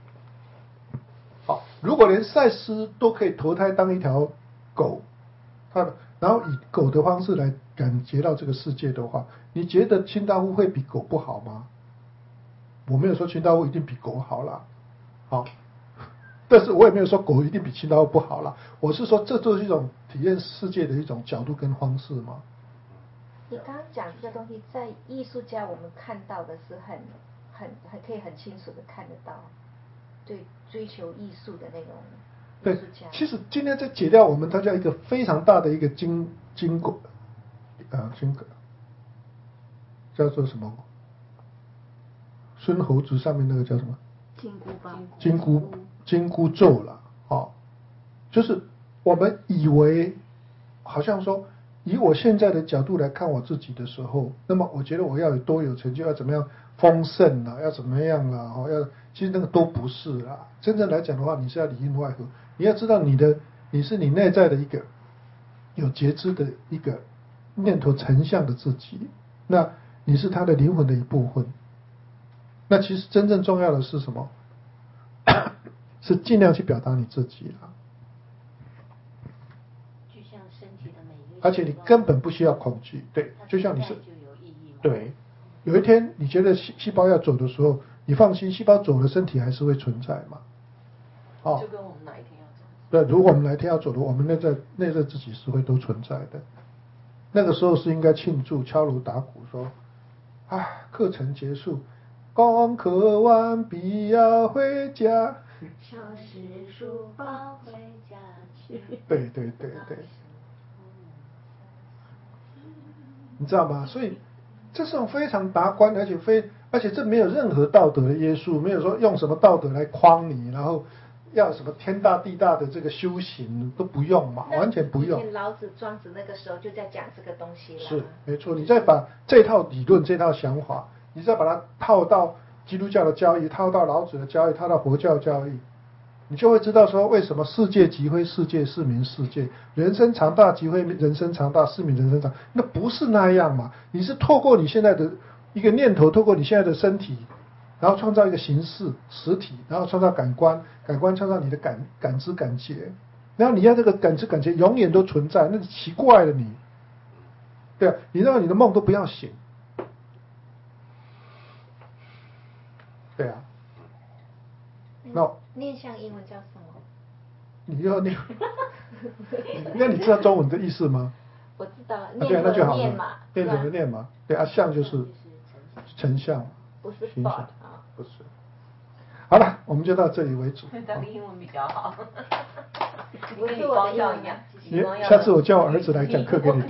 好，如果连赛斯都可以投胎当一条狗，然后以狗的方式来感觉到这个世界的话，你觉得清道夫会比狗不好吗？我没有说清道夫一定比狗好啦， 但是我也没有说狗一定比青蛙不好啦，我是说这就是一种体验世界的一种角度跟方式嘛。 你刚刚讲这个东西，在艺术家我们看到的是很可以很清楚的看得到，对追求艺术的那种对艺术家。 其实今天在解掉我们大家一个非常大的一个经过叫做什么？孙猴子上面那个叫什么？ 金箍棒。 金箍咒了，就是我们以为好像说，以我现在的角度来看我自己的时候，那么我觉得我要有多有成就，要怎么样丰盛啦，要怎么样啦，其实那个都不是啦。真正来讲的话，你是要里应外合，你要知道你是你内在的一个有觉知的一个念头成像的自己，那你是他的灵魂的一部分。那其实真正重要的是什么？是尽量去表达你自己啦。 就像身体的每一个， 而且你根本不需要恐惧，对，就像你是，对，有一天你觉得细胞要走的时候，你放心，细胞走了，身体还是会存在嘛。 就跟我们哪一天要走。 对，如果我们哪一天要走的，我们内在自己是会都存在的。那个时候是应该庆祝、敲锣打鼓说，课程结束，功课完毕要回家。 收拾书包回家去。 对，你知道吗？所以这是种非常达观，而且这没有任何道德的约束，没有说用什么道德来框你，然后要什么天大地大的这个修行都不用嘛，完全不用。 以前老子、庄子那个时候就在讲这个东西了。 是，没错。你再把这套理论、这套想法，你再把它套到基督教的教义，套到老子的教义，套到佛教教义，你就会知道说，为什么世界即非世界，是名世界；人生长大即非人生长大，是名人生长。那不是那样嘛？你是透过你现在的一个念头，透过你现在的身体，然后创造一个形式实体，然后创造感官，感官创造你的感知感觉，然后你要这个感知感觉永远都存在，那是奇怪了你。对啊，你让你的梦都不要醒。对啊。那念像英文叫什么？ 你要念，那你知道中文的意思吗？ 我知道， 对啊，那就好念嘛， 了。念怎么念嘛？对啊，像就是成像， 不是形象 thought 啊。 不是。好了，我们就到这里为止。 他的英文比较好， 不跟是我的英文光耀一样。 下次我叫我儿子来讲课给你听。